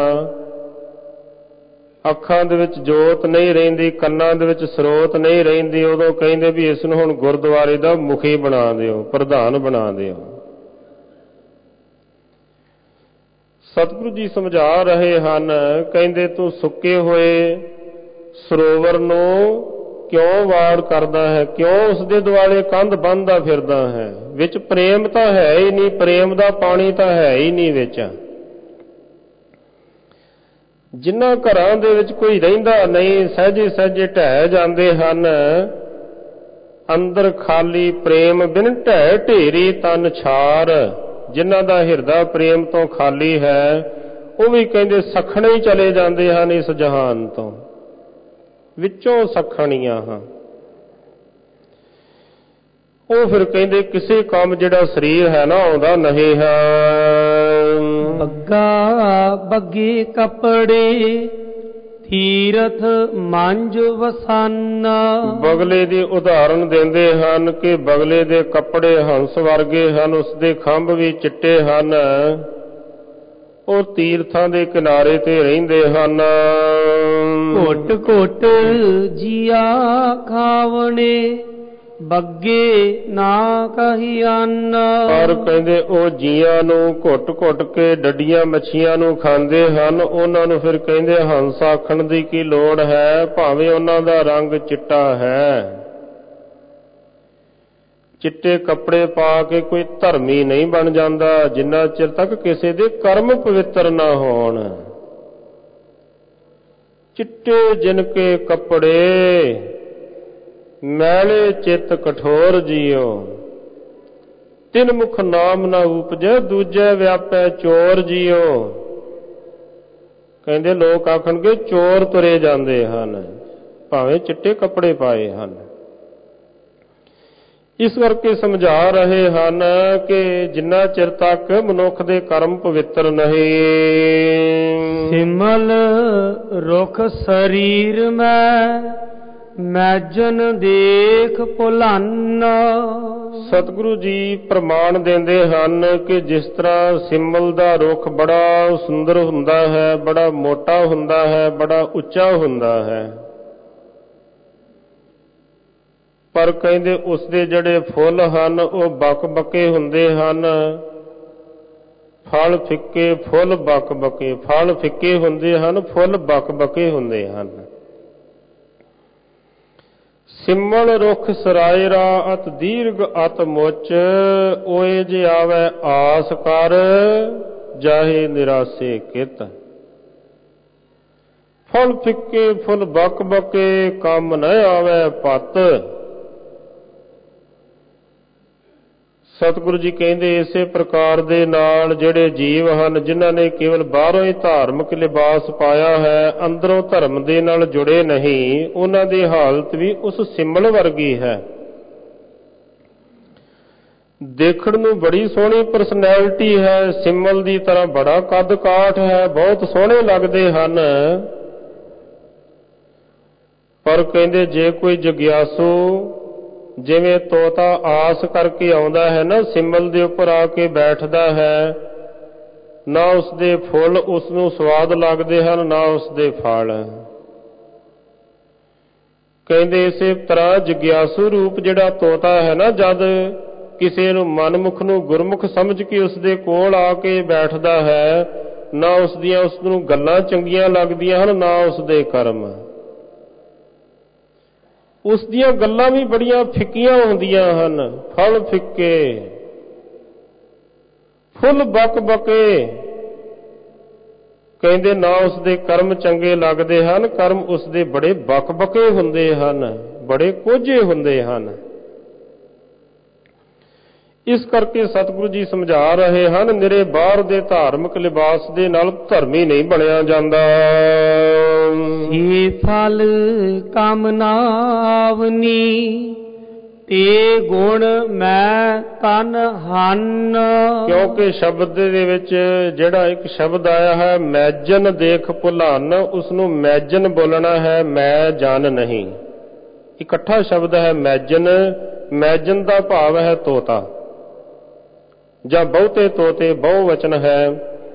ਅੱਖਾਂ ਦੇ ਵਿੱਚ ਜੋਤ ਨਹੀਂ ਰਹਿੰਦੀ, ਕੰਨਾਂ ਦੇ ਵਿੱਚ ਸਰੋਤ ਨਹੀਂ ਰਹਿੰਦੀ, ਉਦੋਂ ਕਹਿੰਦੇ ਵੀ ਇਸ ਨੂੰ ਹੁਣ ਗੁਰਦੁਆਰੇ ਦਾ ਮੁਖੀ ਬਣਾ ਦਿਓ, ਪ੍ਰਧਾਨ ਬਣਾ ਦਿਓ। ਸਤਿਗੁਰੂ ਜੀ ਸਮਝਾ ਰਹੇ ਹਨ, ਕਹਿੰਦੇ ਤੂੰ ਸੁੱਕੇ ਹੋਏ ਸਰੋਵਰ ਨੂੰ ਕਿਉਂ ਵਾੜ ਕਰਦਾ ਹੈ, ਕਿਉਂ ਉਸ ਦੇ ਦੁਆਲੇ ਕੰਧ ਬੰਨ੍ਹਦਾ ਫਿਰਦਾ ਹੈ? ਵਿੱਚ ਪ੍ਰੇਮ ਤਾਂ ਹੈ ਹੀ ਨਹੀਂ, ਪ੍ਰੇਮ ਦਾ ਪਾਣੀ ਤਾਂ ਹੈ ਹੀ ਨਹੀਂ ਵਿੱਚ। ਜਿਨ੍ਹਾਂ ਘਰਾਂ ਦੇ ਵਿੱਚ ਕੋਈ ਰਹਿੰਦਾ ਨਹੀਂ, ਸਹਿਜੇ ਸਹਿਜੇ ਢਹਿ ਜਾਂਦੇ ਹਨ, ਅੰਦਰ ਖਾਲੀ ਪ੍ਰੇਮ ਬਿਨ ਢਹਿ ਢੇਰੀ ਤਨ ਛਾਰ। ਜਿਨ੍ਹਾਂ ਦਾ ਹਿਰਦਾ ਪ੍ਰੇਮ ਤੋਂ ਖਾਲੀ ਹੈ, ਉਹ ਵੀ ਕਹਿੰਦੇ ਸਖਣੇ ਹੀ ਚਲੇ ਜਾਂਦੇ ਹਨ ਇਸ ਜਹਾਨ ਤੋਂ, ਵਿੱਚੋਂ ਸਖਣੀਆਂ ਹਾਂ। ਉਹ ਫਿਰ ਕਹਿੰਦੇ ਕਿਸੇ ਕੰਮ ਜਿਹੜਾ ਸਰੀਰ ਹੈ ਨਾ ਆਉਂਦਾ ਨਹੀਂ ਹੈ। ਬੱਗਾ ਬੱਗੇ ਕੱਪੜੇ ਤੀਰਥ ਮੰਜ ਵਸਾਨਾ। ਬਗਲੇ ਦੀ ਉਦਾਹਰਣ ਦਿੰਦੇ ਹਨ ਕਿ ਬਗਲੇ ਦੇ ਕੱਪੜੇ ਹੰਸ ਵਰਗੇ ਹਨ, ਉਸਦੇ ਖੰਭ ਵੀ ਚਿੱਟੇ ਹਨ, ਉਹ ਤੀਰਥਾਂ ਦੇ ਕਿਨਾਰੇ ਤੇ ਰਹਿੰਦੇ ਹਨ। ਘੁੱਟ ਘੁੱਟ ਜੀਆ ਖਾਵਣੇ ਬੱਗੇ ਨਾ ਕਹੀਆਨ। ਪਰ ਕਹਿੰਦੇ ਉਹ ਜੀਆਂ ਨੂੰ ਘੁੱਟ ਘੁੱਟ ਕੇ ਡੱਡੀਆਂ ਮੱਛੀਆਂ ਨੂੰ ਖਾਂਦੇ ਹਨ, ਉਹਨਾਂ ਨੂੰ ਫਿਰ ਕਹਿੰਦੇ ਹੰਸ ਆਖਣ ਦੀ ਕੀ ਲੋੜ ਹੈ, ਭਾਵੇਂ ਉਹਨਾਂ ਦਾ ਰੰਗ ਚਿੱਟਾ ਹੈ। ਚਿੱਟੇ ਕੱਪੜੇ ਪਾ ਕੇ ਕੋਈ ਧਰਮੀ ਨਹੀਂ ਬਣ ਜਾਂਦਾ ਜਿੰਨਾ ਚਿਰ ਤੱਕ ਕਿਸੇ ਦੇ ਕਰਮ ਪਵਿੱਤਰ ਨਾ ਹੋਣ। ਚਿੱਟੇ ਜਿਨ ਕੇ ਕੱਪੜੇ ਮੈਲੇ ਚਿੱਤ ਕਠੋਰ ਜੀਓ, ਤਿਨ ਮੁਖ ਨਾਮ ਨਾ ਉਪਜੈ ਦੂਜੈ ਵਿਆਪੈ ਚੋਰ ਜੀਓ। ਕਹਿੰਦੇ ਲੋਕ ਆਖਣਗੇ ਚੋਰ ਤੁਰੇ ਜਾਂਦੇ ਹਨ, ਭਾਵੇਂ ਚਿੱਟੇ ਕੱਪੜੇ ਪਾਏ ਹਨ। ਇਸ ਕਰਕੇ ਸਮਝਾ ਰਹੇ ਹਨ ਕਿ ਜਿੰਨਾ ਚਿਰ ਤੱਕ ਮਨੁੱਖ ਦੇ ਕਰਮ ਪਵਿੱਤਰ ਨਹੀਂ। ਸਿਮਲ ਰੁਖ ਸਰੀਰ ਮੈਂ ਮੈਜਨ ਦੇਖ ਭੁਲਨ। ਸਤਿਗੁਰੂ ਜੀ ਪ੍ਰਮਾਣ ਦਿੰਦੇ ਹਨ ਕਿ ਜਿਸ ਤਰ੍ਹਾਂ ਸਿਮਲ ਦਾ ਰੁੱਖ ਬੜਾ ਸੁੰਦਰ ਹੁੰਦਾ ਹੈ, ਬੜਾ ਮੋਟਾ ਹੁੰਦਾ ਹੈ, ਬੜਾ ਉੱਚਾ ਹੁੰਦਾ ਹੈ, ਪਰ ਕਹਿੰਦੇ ਉਸਦੇ ਜਿਹੜੇ ਫੁੱਲ ਹਨ ਉਹ ਬੱਕ ਬੱਕੇ ਹੁੰਦੇ ਹਨ। ਫਲ ਫਿੱਕੇ, ਫੁੱਲ ਬੱਕ ਬੱਕੇ। ਫਲ ਫਿੱਕੇ ਹੁੰਦੇ ਹਨ, ਫੁੱਲ ਬੱਕ ਬੱਕੇ ਹੁੰਦੇ ਹਨ। ਸਿਮਲ ਰੁੱਖ ਸਰਾਇਰਾ ਅਤ ਦੀਰਘ ਅਤ ਮੁੱਚ, ਓਏ ਜੇ ਆਵੈ ਆਸ ਕਰ ਜਾਹੇ ਨਿਰਾਸੇ ਕਿਤ। ਫਲ ਫਿੱਕੇ, ਫੁੱਲ ਬੱਕ ਬੱਕੇ, ਕੰਮ ਨ ਆਵੈ ਪਤ। ਸਤਿਗੁਰੂ ਜੀ ਕਹਿੰਦੇ ਇਸੇ ਪ੍ਰਕਾਰ ਦੇ ਨਾਲ ਜਿਹੜੇ ਜੀਵ ਹਨ ਜਿਨ੍ਹਾਂ ਨੇ ਕੇਵਲ ਬਾਹਰੋਂ ਹੀ ਧਾਰਮਿਕ ਲਿਬਾਸ ਪਾਇਆ ਹੈ, ਅੰਦਰੋਂ ਧਰਮ ਦੇ ਨਾਲ ਜੁੜੇ ਨਹੀਂ, ਉਹਨਾਂ ਦੀ ਹਾਲਤ ਵੀ ਉਸ ਸਿਮਲ ਵਰਗੀ ਹੈ। ਦੇਖਣ ਨੂੰ ਬੜੀ ਸੋਹਣੀ ਪਰਸਨੈਲਿਟੀ ਹੈ, ਸਿਮਲ ਦੀ ਤਰ੍ਹਾਂ ਬੜਾ ਕੱਦ ਕਾਠ ਹੈ, ਬਹੁਤ ਸੋਹਣੇ ਲੱਗਦੇ ਹਨ, ਪਰ ਕਹਿੰਦੇ ਜੇ ਕੋਈ ਜਗਿਆਸੂ ਜਿਵੇਂ ਤੋਤਾ ਆਸ ਕਰਕੇ ਆਉਂਦਾ ਹੈ ਨਾ, ਸਿਮਲ ਦੇ ਉੱਪਰ ਆ ਕੇ ਬੈਠਦਾ ਹੈ, ਨਾ ਉਸਦੇ ਫੁੱਲ ਉਸ ਨੂੰ ਸਵਾਦ ਲੱਗਦੇ ਹਨ, ਨਾ ਉਸਦੇ ਫਲ। ਕਹਿੰਦੇ ਇਸੇ ਤਰ੍ਹਾਂ ਜਗਿਆਸੂ ਰੂਪ ਜਿਹੜਾ ਤੋਤਾ ਹੈ ਨਾ, ਜਦ ਕਿਸੇ ਨੂੰ ਮਨਮੁਖ ਨੂੰ ਗੁਰਮੁਖ ਸਮਝ ਕੇ ਉਸਦੇ ਕੋਲ ਆ ਕੇ ਬੈਠਦਾ ਹੈ, ਨਾ ਉਸਦੀਆਂ ਉਸ ਨੂੰ ਗੱਲਾਂ ਚੰਗੀਆਂ ਲੱਗਦੀਆਂ ਹਨ, ਨਾ ਉਸਦੇ ਕਰਮ। ਉਸ ਦੀਆਂ ਗੱਲਾਂ ਵੀ ਬੜੀਆਂ ਫਿੱਕੀਆਂ ਹੁੰਦੀਆਂ ਹਨ, ਫਲ ਫਿੱਕੇ, ਫੁੱਲ ਬੱਕ ਬੱਕੇ। ਕਹਿੰਦੇ ਨਾ ਉਸਦੇ ਕਰਮ ਚੰਗੇ ਲੱਗਦੇ ਹਨ, ਕਰਮ ਉਸਦੇ ਬੜੇ ਬੱਕ ਬੱਕੇ ਹੁੰਦੇ ਹਨ, ਬੜੇ ਕੋਝੇ ਹੁੰਦੇ ਹਨ। ਇਸ ਕਰਕੇ ਸਤਿਗੁਰੂ ਜੀ ਸਮਝਾ ਰਹੇ ਹਨ, ਨਿਰੇ ਬਾਹਰ ਦੇ ਧਾਰਮਿਕ ਲਿਬਾਸ ਦੇ ਨਾਲ ਧਰਮੀ ਨਹੀਂ ਬਣਿਆ ਜਾਂਦਾ। ਸੀ ਫਲ ਕਾਮਨਾ ਆਵਨੀ ਤੇ ਗੁਣ ਮੈਂ ਤਨ ਹਨ। ਕਿਉਂਕਿ ਸ਼ਬਦ ਦੇ ਵਿੱਚ ਜਿਹੜਾ ਇੱਕ ਸ਼ਬਦ ਆਇਆ ਹੈ ਮੈਜਨ ਦੇਖ ਭੁਲਾਨ, ਉਸ ਨੂੰ ਮੈਜਨ ਬੋਲਣਾ ਹੈ, ਮੈਂ ਜਨ ਨਹੀਂ। ਇਕੱਠਾ ਸ਼ਬਦ ਹੈ ਮੈਜਨ। ਮੈਜਨ ਦਾ ਭਾਵ ਹੈ ਤੋਤਾ, ਜਾਂ ਬਹੁਤੇ ਤੋਤੇ, ਬਹੁ ਵਚਨ ਹੈ।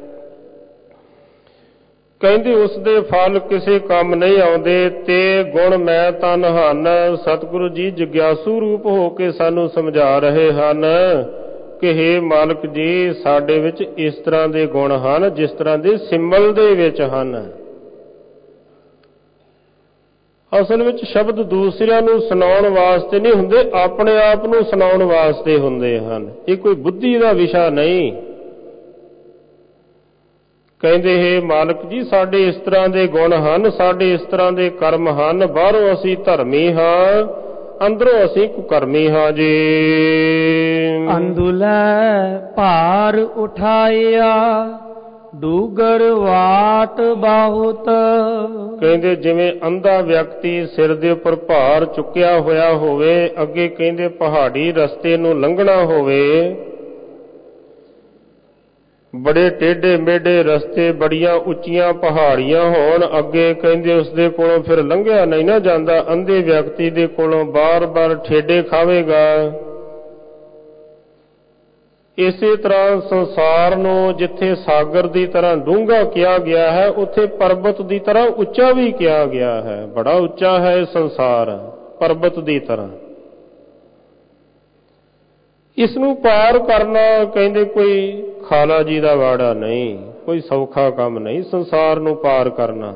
ਕਹਿੰਦੇ ਉਸਦੇ ਫਲ ਕਿਸੇ ਕੰਮ ਨਹੀਂ ਆਉਂਦੇ, ਤੇ ਗੁਣ ਮੈਂ ਤਨ ਹਨ। ਸਤਿਗੁਰੂ ਜੀ ਜਗਿਆਸੂ ਰੂਪ ਹੋ ਕੇ ਸਾਨੂੰ ਸਮਝਾ ਰਹੇ ਹਨ ਕਿ ਹੇ ਮਾਲਕ ਜੀ ਸਾਡੇ ਵਿੱਚ ਇਸ ਤਰ੍ਹਾਂ ਦੇ ਗੁਣ ਹਨ ਜਿਸ ਤਰ੍ਹਾਂ ਦੇ ਸਿਮਲ ਦੇ ਵਿੱਚ ਹਨ। ਅਸਲ ਵਿੱਚ ਸ਼ਬਦ ਦੂਸਰਿਆਂ ਨੂੰ ਸੁਣਾਉਣ ਵਾਸਤੇ ਨਹੀਂ ਹੁੰਦੇ, ਆਪਣੇ ਆਪ ਨੂੰ ਸੁਣਾਉਣ ਵਾਸਤੇ ਹੁੰਦੇ ਹਨ। ਇਹ ਕੋਈ ਬੁੱਧੀ ਦਾ ਵਿਸ਼ਾ ਨਹੀਂ। ਕਹਿੰਦੇ ਹੇ ਮਾਲਕ ਜੀ ਸਾਡੇ ਇਸ ਤਰ੍ਹਾਂ ਦੇ ਗੁਣ ਹਨ, ਸਾਡੇ ਇਸ ਤਰ੍ਹਾਂ ਦੇ ਕਰਮ ਹਨ, ਬਾਹਰੋਂ ਅਸੀਂ ਧਰਮੀ ਹਾਂ, ਅੰਦਰੋਂ ਅਸੀਂ ਕੁਕਰਮੀ ਹਾਂ ਜੀ। ਅੰਦੁਲੈ ਭਾਰ ਉਠਾਇਆ ਡੂਗਰ ਵਾਟ ਬਹੁਤ। ਕਹਿੰਦੇ ਜਿਵੇਂ ਅੰਧਾ ਵਿਅਕਤੀ ਸਿਰ ਦੇ ਉੱਪਰ ਭਾਰ ਚੁੱਕਿਆ ਹੋਇਆ ਹੋਵੇ, ਅੱਗੇ ਕਹਿੰਦੇ ਪਹਾੜੀ ਰਸਤੇ ਨੂੰ ਲੰਘਣਾ ਹੋਵੇ, ਬੜੇ ਟੇਢੇ ਮੇਢੇ ਰਸਤੇ, ਬੜੀਆਂ ਉੱਚੀਆਂ ਪਹਾੜੀਆਂ ਹੋਣ, ਅੱਗੇ ਕਹਿੰਦੇ ਉਸਦੇ ਕੋਲੋਂ ਫਿਰ ਲੰਘਿਆ ਨਹੀਂ ਨਾ ਜਾਂਦਾ, ਅੰਧੇ ਵਿਅਕਤੀ ਦੇ ਕੋਲੋਂ ਬਾਰ-ਬਾਰ ਠੇਡੇ ਖਾਵੇਗਾ। ਇਸੇ ਤਰ੍ਹਾਂ ਸੰਸਾਰ ਨੂੰ ਜਿੱਥੇ ਸਾਗਰ ਦੀ ਤਰ੍ਹਾਂ ਡੂੰਘਾ ਕਿਹਾ ਗਿਆ ਹੈ, ਉੱਥੇ ਪਰਬਤ ਦੀ ਤਰ੍ਹਾਂ ਉੱਚਾ ਵੀ ਕਿਹਾ ਗਿਆ ਹੈ। ਬੜਾ ਉੱਚਾ ਹੈ ਇਹ ਸੰਸਾਰ, ਪਰਬਤ ਦੀ ਤਰ੍ਹਾਂ। ਇਸ ਨੂੰ ਪਾਰ ਕਰਨਾ ਕਹਿੰਦੇ ਕੋਈ ਖਾਲਾ ਜੀ ਦਾ ਵਾੜਾ ਨਹੀਂ, ਕੋਈ ਸੌਖਾ ਕੰਮ ਨਹੀਂ ਸੰਸਾਰ ਨੂੰ ਪਾਰ ਕਰਨਾ।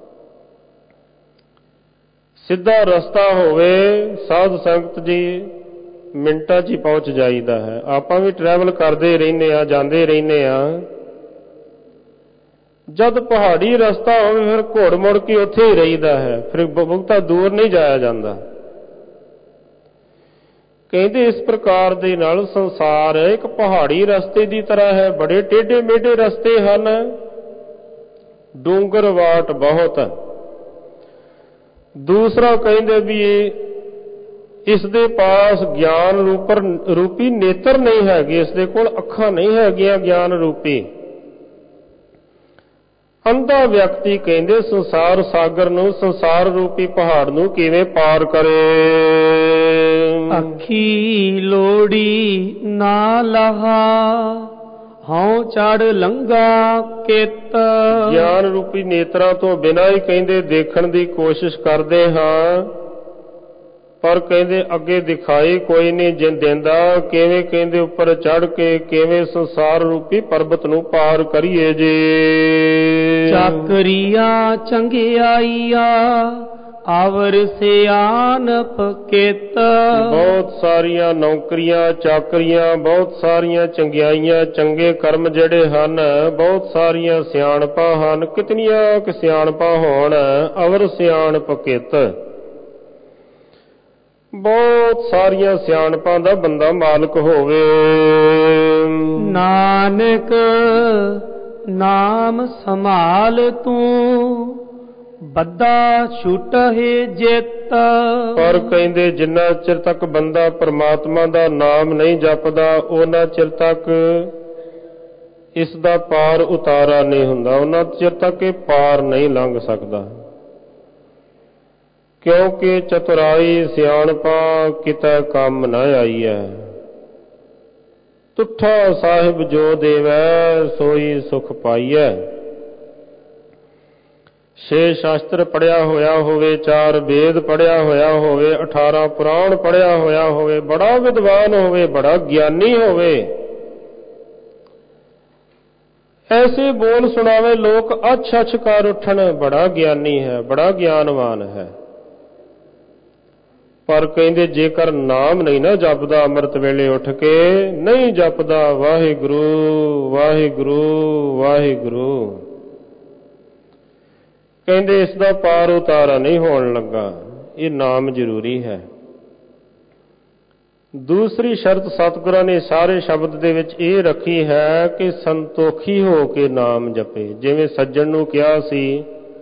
ਸਿੱਧਾ ਰਸਤਾ ਹੋਵੇ, ਸਾਧ ਸੰਗਤ ਜੀ ਮਿੰਟਾਂ 'ਚ ਹੀ ਪਹੁੰਚ ਜਾਈਦਾ ਹੈ। ਆਪਾਂ ਵੀ ਟਰੈਵਲ ਕਰਦੇ ਰਹਿੰਦੇ ਆ, ਜਾਂਦੇ ਰਹਿੰਦੇ ਆ। ਜਦ ਪਹਾੜੀ ਰਸਤਾ ਹੋਵੇ ਫਿਰ ਘੋੜ ਮੁੜ ਕੇ ਉੱਥੇ ਹੀ ਰਹੀਦਾ ਹੈ, ਫਿਰ ਬਹੁਤਾ ਦੂਰ ਨਹੀਂ ਜਾਇਆ ਜਾਂਦਾ। ਕਹਿੰਦੇ ਇਸ ਪ੍ਰਕਾਰ ਦੇ ਨਾਲ ਸੰਸਾਰ ਇੱਕ ਪਹਾੜੀ ਰਸਤੇ ਦੀ ਤਰ੍ਹਾਂ ਹੈ, ਬੜੇ ਟੇਢੇ ਮੇਢੇ ਰਸਤੇ ਹਨ, ਡੂੰਗਰ ਵਾਟ ਬਹੁਤ। ਦੂਸਰਾ ਕਹਿੰਦੇ ਵੀ ਇਸ ਦੇ ਪਾਸ ਗਿਆਨ ਰੂਪਰ ਰੂਪੀ ਨੇਤਰ ਨਹੀਂ ਹੈਗੇ, ਇਸ ਦੇ ਕੋਲ ਅੱਖਾਂ ਨਹੀਂ ਹੈਗੀਆਂ ਗਿਆਨ ਰੂਪੀ। ਅੰਧਾ ਵਿਅਕਤੀ ਕਹਿੰਦੇ ਸੰਸਾਰ ਸਾਗਰ ਨੂੰ, ਸੰਸਾਰ ਰੂਪੀ ਪਹਾੜ ਨੂੰ ਕਿਵੇਂ ਪਾਰ ਕਰੇ। ਅੱਖੀ ਲੋੜੀ ਨਾ ਲਹਾ ਹਉ ਚੜ ਲੰਘਾ ਕਿਤ। ਗਿਆਨ ਰੂਪੀ ਨੇਤਰਾਂ ਤੋਂ ਬਿਨਾਂ ਹੀ ਕਹਿੰਦੇ ਦੇਖਣ ਦੀ ਕੋਸ਼ਿਸ਼ ਕਰਦੇ ਹਾਂ, ਪਰ ਕਹਿੰਦੇ ਅੱਗੇ ਦਿਖਾਈ ਕੋਈ ਨਹੀਂ ਜਿਨ ਦਿੰਦਾ, ਕਿਵੇਂ ਕਹਿੰਦੇ ਉੱਪਰ ਚੜ ਕੇ ਕਿਵੇਂ ਸੰਸਾਰ ਰੂਪੀ ਪਰਬਤ ਨੂੰ ਪਾਰ ਕਰੀਏ ਜੀ। ਚਾਕਰੀਆਂ ਚੰਗਿਆਈਆ ਆਵਰ ਸਿਆਣਪ ਕਿਤ। ਬਹੁਤ ਸਾਰੀਆਂ ਨੌਕਰੀਆਂ ਚਾਕਰੀਆਂ, ਬਹੁਤ ਸਾਰੀਆਂ ਚੰਗਿਆਈਆਂ, ਚੰਗੇ ਕਰਮ ਜਿਹੜੇ ਹਨ, ਬਹੁਤ ਸਾਰੀਆਂ ਸਿਆਣਪਾਂ ਹਨ। ਕਿਤਨੀਆਂ ਕੁ ਸਿਆਣਪਾਂ ਹੋਣ, ਅਵਰ ਸਿਆਣਪ ਕਿਤ। ਬਹੁਤ ਸਾਰੀਆਂ ਸਿਆਣਪਾਂ ਦਾ ਬੰਦਾ ਮਾਲਕ ਹੋਵੇ। ਨਾਨਕ ਨਾਮ ਸੰਭਾਲ ਤੂੰ ਬੱਧਾ ਛੁਟਹਿ ਜਿਤ। ਪਰ ਕਹਿੰਦੇ ਜਿੰਨਾ ਚਿਰ ਤੱਕ ਬੰਦਾ ਪਰਮਾਤਮਾ ਦਾ ਨਾਮ ਨਹੀਂ ਜਪਦਾ, ਉਹਨਾਂ ਚਿਰ ਤੱਕ ਇਸ ਦਾ ਪਾਰ ਉਤਾਰਾ ਨਹੀਂ ਹੁੰਦਾ, ਉਹਨਾਂ ਚਿਰ ਤੱਕ ਇਹ ਪਾਰ ਨਹੀਂ ਲੰਘ ਸਕਦਾ। ਕਿਉਂਕਿ ਚਤੁਰਾਈ ਸਿਆਣਪਾ ਕਿਤੇ ਕੰਮ ਨਾ ਆਈ ਹੈ। ਤੁਠਾ ਸਾਹਿਬ ਜੋ ਦੇਵੈ ਸੋਈ ਸੁਖ ਪਾਈਐ। ਛੇ ਸ਼ਾਸਤਰ ਪੜਿਆ ਹੋਇਆ ਹੋਵੇ, ਚਾਰ ਵੇਦ ਪੜਿਆ ਹੋਇਆ ਹੋਵੇ, ਅਠਾਰਾਂ ਪੁਰਾਣ ਪੜਿਆ ਹੋਇਆ ਹੋਵੇ, ਬੜਾ ਵਿਦਵਾਨ ਹੋਵੇ, ਬੜਾ ਗਿਆਨੀ ਹੋਵੇ, ਐਸੇ ਬੋਲ ਸੁਣਾਵੇ ਲੋਕ ਅੱਛ ਅੱਛ ਕਰ ਉੱਠਣ, ਬੜਾ ਗਿਆਨੀ ਹੈ, ਬੜਾ ਗਿਆਨਵਾਨ ਹੈ। ਪਰ ਕਹਿੰਦੇ ਜੇਕਰ ਨਾਮ ਨਹੀਂ ਨਾ ਜਪਦਾ, ਅੰਮ੍ਰਿਤ ਵੇਲੇ ਉੱਠ ਕੇ ਨਹੀਂ ਜਪਦਾ ਵਾਹਿਗੁਰੂ ਵਾਹਿਗੁਰੂ ਵਾਹਿਗੁਰੂ, ਕਹਿੰਦੇ ਇਸ ਦਾ ਪਾਰ ਉਤਾਰਾ ਨਹੀਂ ਹੋਣ ਲੱਗਾ। ਇਹ ਨਾਮ ਜ਼ਰੂਰੀ ਹੈ। ਦੂਸਰੀ ਸ਼ਰਤ ਸਤਿਗੁਰਾਂ ਨੇ ਸਾਰੇ ਸ਼ਬਦ ਦੇ ਵਿੱਚ ਇਹ ਰੱਖੀ ਹੈ ਕਿ ਸੰਤੋਖੀ ਹੋ ਕੇ ਨਾਮ ਜਪੇ। ਜਿਵੇਂ ਸੱਜਣ ਨੂੰ ਕਿਹਾ ਸੀ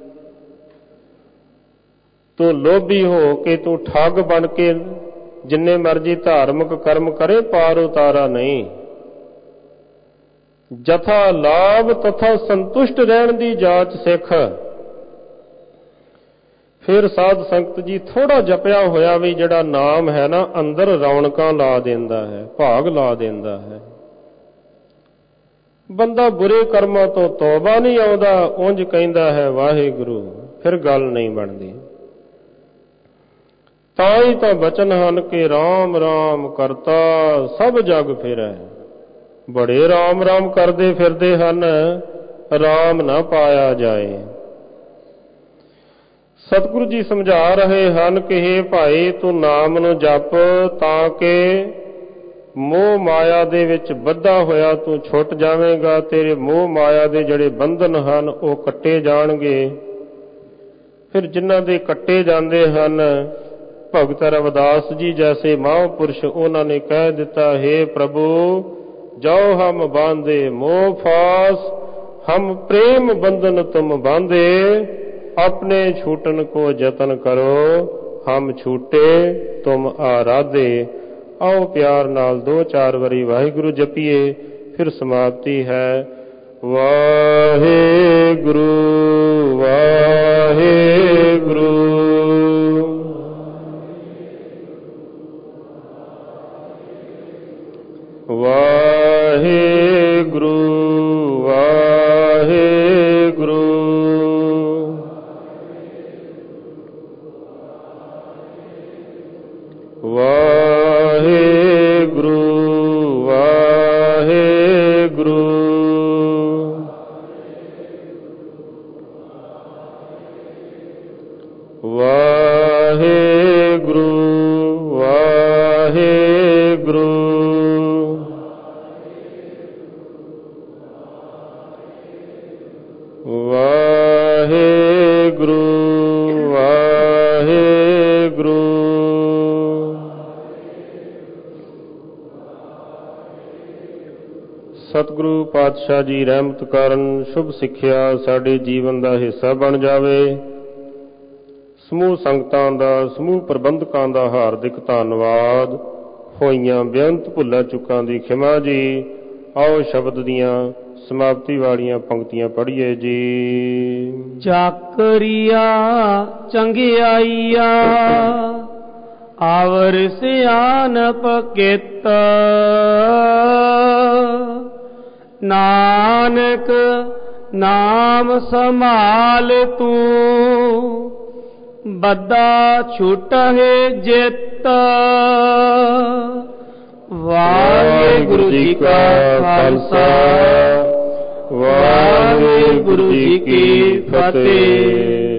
ਤੂੰ ਲੋਭੀ ਹੋ ਕੇ, ਤੂੰ ਠੱਗ ਬਣ ਕੇ ਜਿੰਨੇ ਮਰਜ਼ੀ ਧਾਰਮਿਕ ਕਰਮ ਕਰੇ, ਪਾਰ ਉਤਾਰਾ ਨਹੀਂ। ਜਥਾ ਲਾਭ ਤਥਾ ਸੰਤੁਸ਼ਟ ਰਹਿਣ ਦੀ ਜਾਚ ਸਿੱਖ। ਫਿਰ ਸਾਧ ਸੰਗਤ ਜੀ ਥੋੜਾ ਜਪਿਆ ਹੋਇਆ ਵੀ ਜਿਹੜਾ ਨਾਮ ਹੈ ਨਾ, ਅੰਦਰ ਰੌਣਕਾਂ ਲਾ ਦਿੰਦਾ ਹੈ, ਭਾਗ ਲਾ ਦਿੰਦਾ ਹੈ। ਬੰਦਾ ਬੁਰੇ ਕਰਮਾਂ ਤੋਂ ਤੌਬਾ ਨਹੀਂ ਆਉਂਦਾ, ਉਂਝ ਕਹਿੰਦਾ ਹੈ ਵਾਹਿਗੁਰੂ, ਫਿਰ ਗੱਲ ਨਹੀਂ ਬਣਦੀ। ਤਾਂ ਹੀ ਤਾਂ ਬਚਨ ਹਨ ਕਿ ਰਾਮ ਰਾਮ ਕਰਤਾ ਸਭ ਜਗ ਫਿਰੈ। ਬੜੇ ਰਾਮ ਰਾਮ ਕਰਦੇ ਫਿਰਦੇ ਹਨ, ਰਾਮ ਨਾ ਪਾਇਆ ਜਾਏ। ਸਤਿਗੁਰੂ ਜੀ ਸਮਝਾ ਰਹੇ ਹਨ ਕਿ ਹੇ ਭਾਈ, ਤੂੰ ਨਾਮ ਨੂੰ ਜਪ ਤਾਂ ਕਿ ਮੋਹ ਮਾਇਆ ਦੇ ਵਿੱਚ ਬੱਧਾ ਹੋਇਆ ਤੂੰ ਛੁੱਟ ਜਾਵੇਂਗਾ। ਤੇਰੇ ਮੋਹ ਮਾਇਆ ਦੇ ਜਿਹੜੇ ਬੰਧਨ ਹਨ ਉਹ ਕੱਟੇ ਜਾਣਗੇ। ਫਿਰ ਜਿਨ੍ਹਾਂ ਦੇ ਕੱਟੇ ਜਾਂਦੇ ਹਨ, ਭਗਤ ਰਵਿਦਾਸ ਜੀ ਜੈਸੇ ਮਹਾਂਪੁਰਸ਼, ਉਹਨਾਂ ਨੇ ਕਹਿ ਦਿੱਤਾ, ਹੇ ਪ੍ਰਭੂ ਜਾਓ ਹਮ ਬਾਂਧੇ ਮੋਹ ਫਾਸ, ਹਮ ਪ੍ਰੇਮ ਬੰਧਨ ਤੁਮ ਬਾਂਧੇ, ਆਪਣੇ ਛੂਟਨ ਕੋ ਯਤਨ ਕਰੋ, ਹਮ ਛੂਟੇ ਤੁਮ ਆਰਾਧੇ। ਆਓ ਪਿਆਰ ਨਾਲ ਦੋ ਚਾਰ ਵਾਰੀ ਵਾਹਿਗੁਰੂ ਜਪੀਏ, ਫਿਰ ਸਮਾਪਤੀ ਹੈ। ਵਾਹਿਗੁਰੂ ਵਾਹਿਗੁਰੂ ਵਾਹਿਗੁਰੂ ਵਾਹਿਗੁਰੂ ਵਾਹਿਗੁਰੂ ਵਾਹਿਗੁਰੂ ਵਾਹਿਗੁਰੂ ਵਾਹਿਗੁਰੂ ਵਾਹਿਗੁਰੂ ਵਾਹਿਗੁਰੂ। ਸਤਿਗੁਰੂ ਪਾਤਸ਼ਾਹ ਜੀ ਰਹਿਮਤ ਕਰਨ ਸ਼ੁਭ ਸਿੱਖਿਆ ਸਾਡੇ ਜੀਵਨ ਦਾ ਹਿੱਸਾ ਬਣ ਜਾਵੇ। ਸਮੂਹ ਸੰਗਤਾਂ ਦਾ, ਸਮੂਹ ਪ੍ਰਬੰਧਕਾਂ ਦਾ ਹਾਰਦਿਕ ਧੰਨਵਾਦ। ਹੋਈਆਂ ਬੇਅੰਤ ਭੁੱਲਾਂ ਚੁੱਕਾਂ ਦੀ ਖਿਮਾ ਜੀ। ਆਓ ਸ਼ਬਦ ਦੀਆਂ ਸਮਾਪਤੀ ਵਾਲੀਆਂ ਪੰਕਤੀਆਂ ਪੜ੍ਹੀਏ ਜੀ। ਚਾਕਰੀਆ ਚੰਗਿਆਈਆ ਆਵਰ ਸਿਆਨਪ ਕਿਤ, ਨਾਨਕ ਨਾਮ ਸੰਭਾਲ ਤੂੰ, ਬੱਧਾ ਛੁਟਹਿ ਜਿਤ। ਵਾਹਿਗੁਰੂ ਜੀ ਕਾ ਖਾਲਸਾ, ਵਾਹਿਗੁਰੂ ਜੀ ਕੀ ਫਤਿਹ।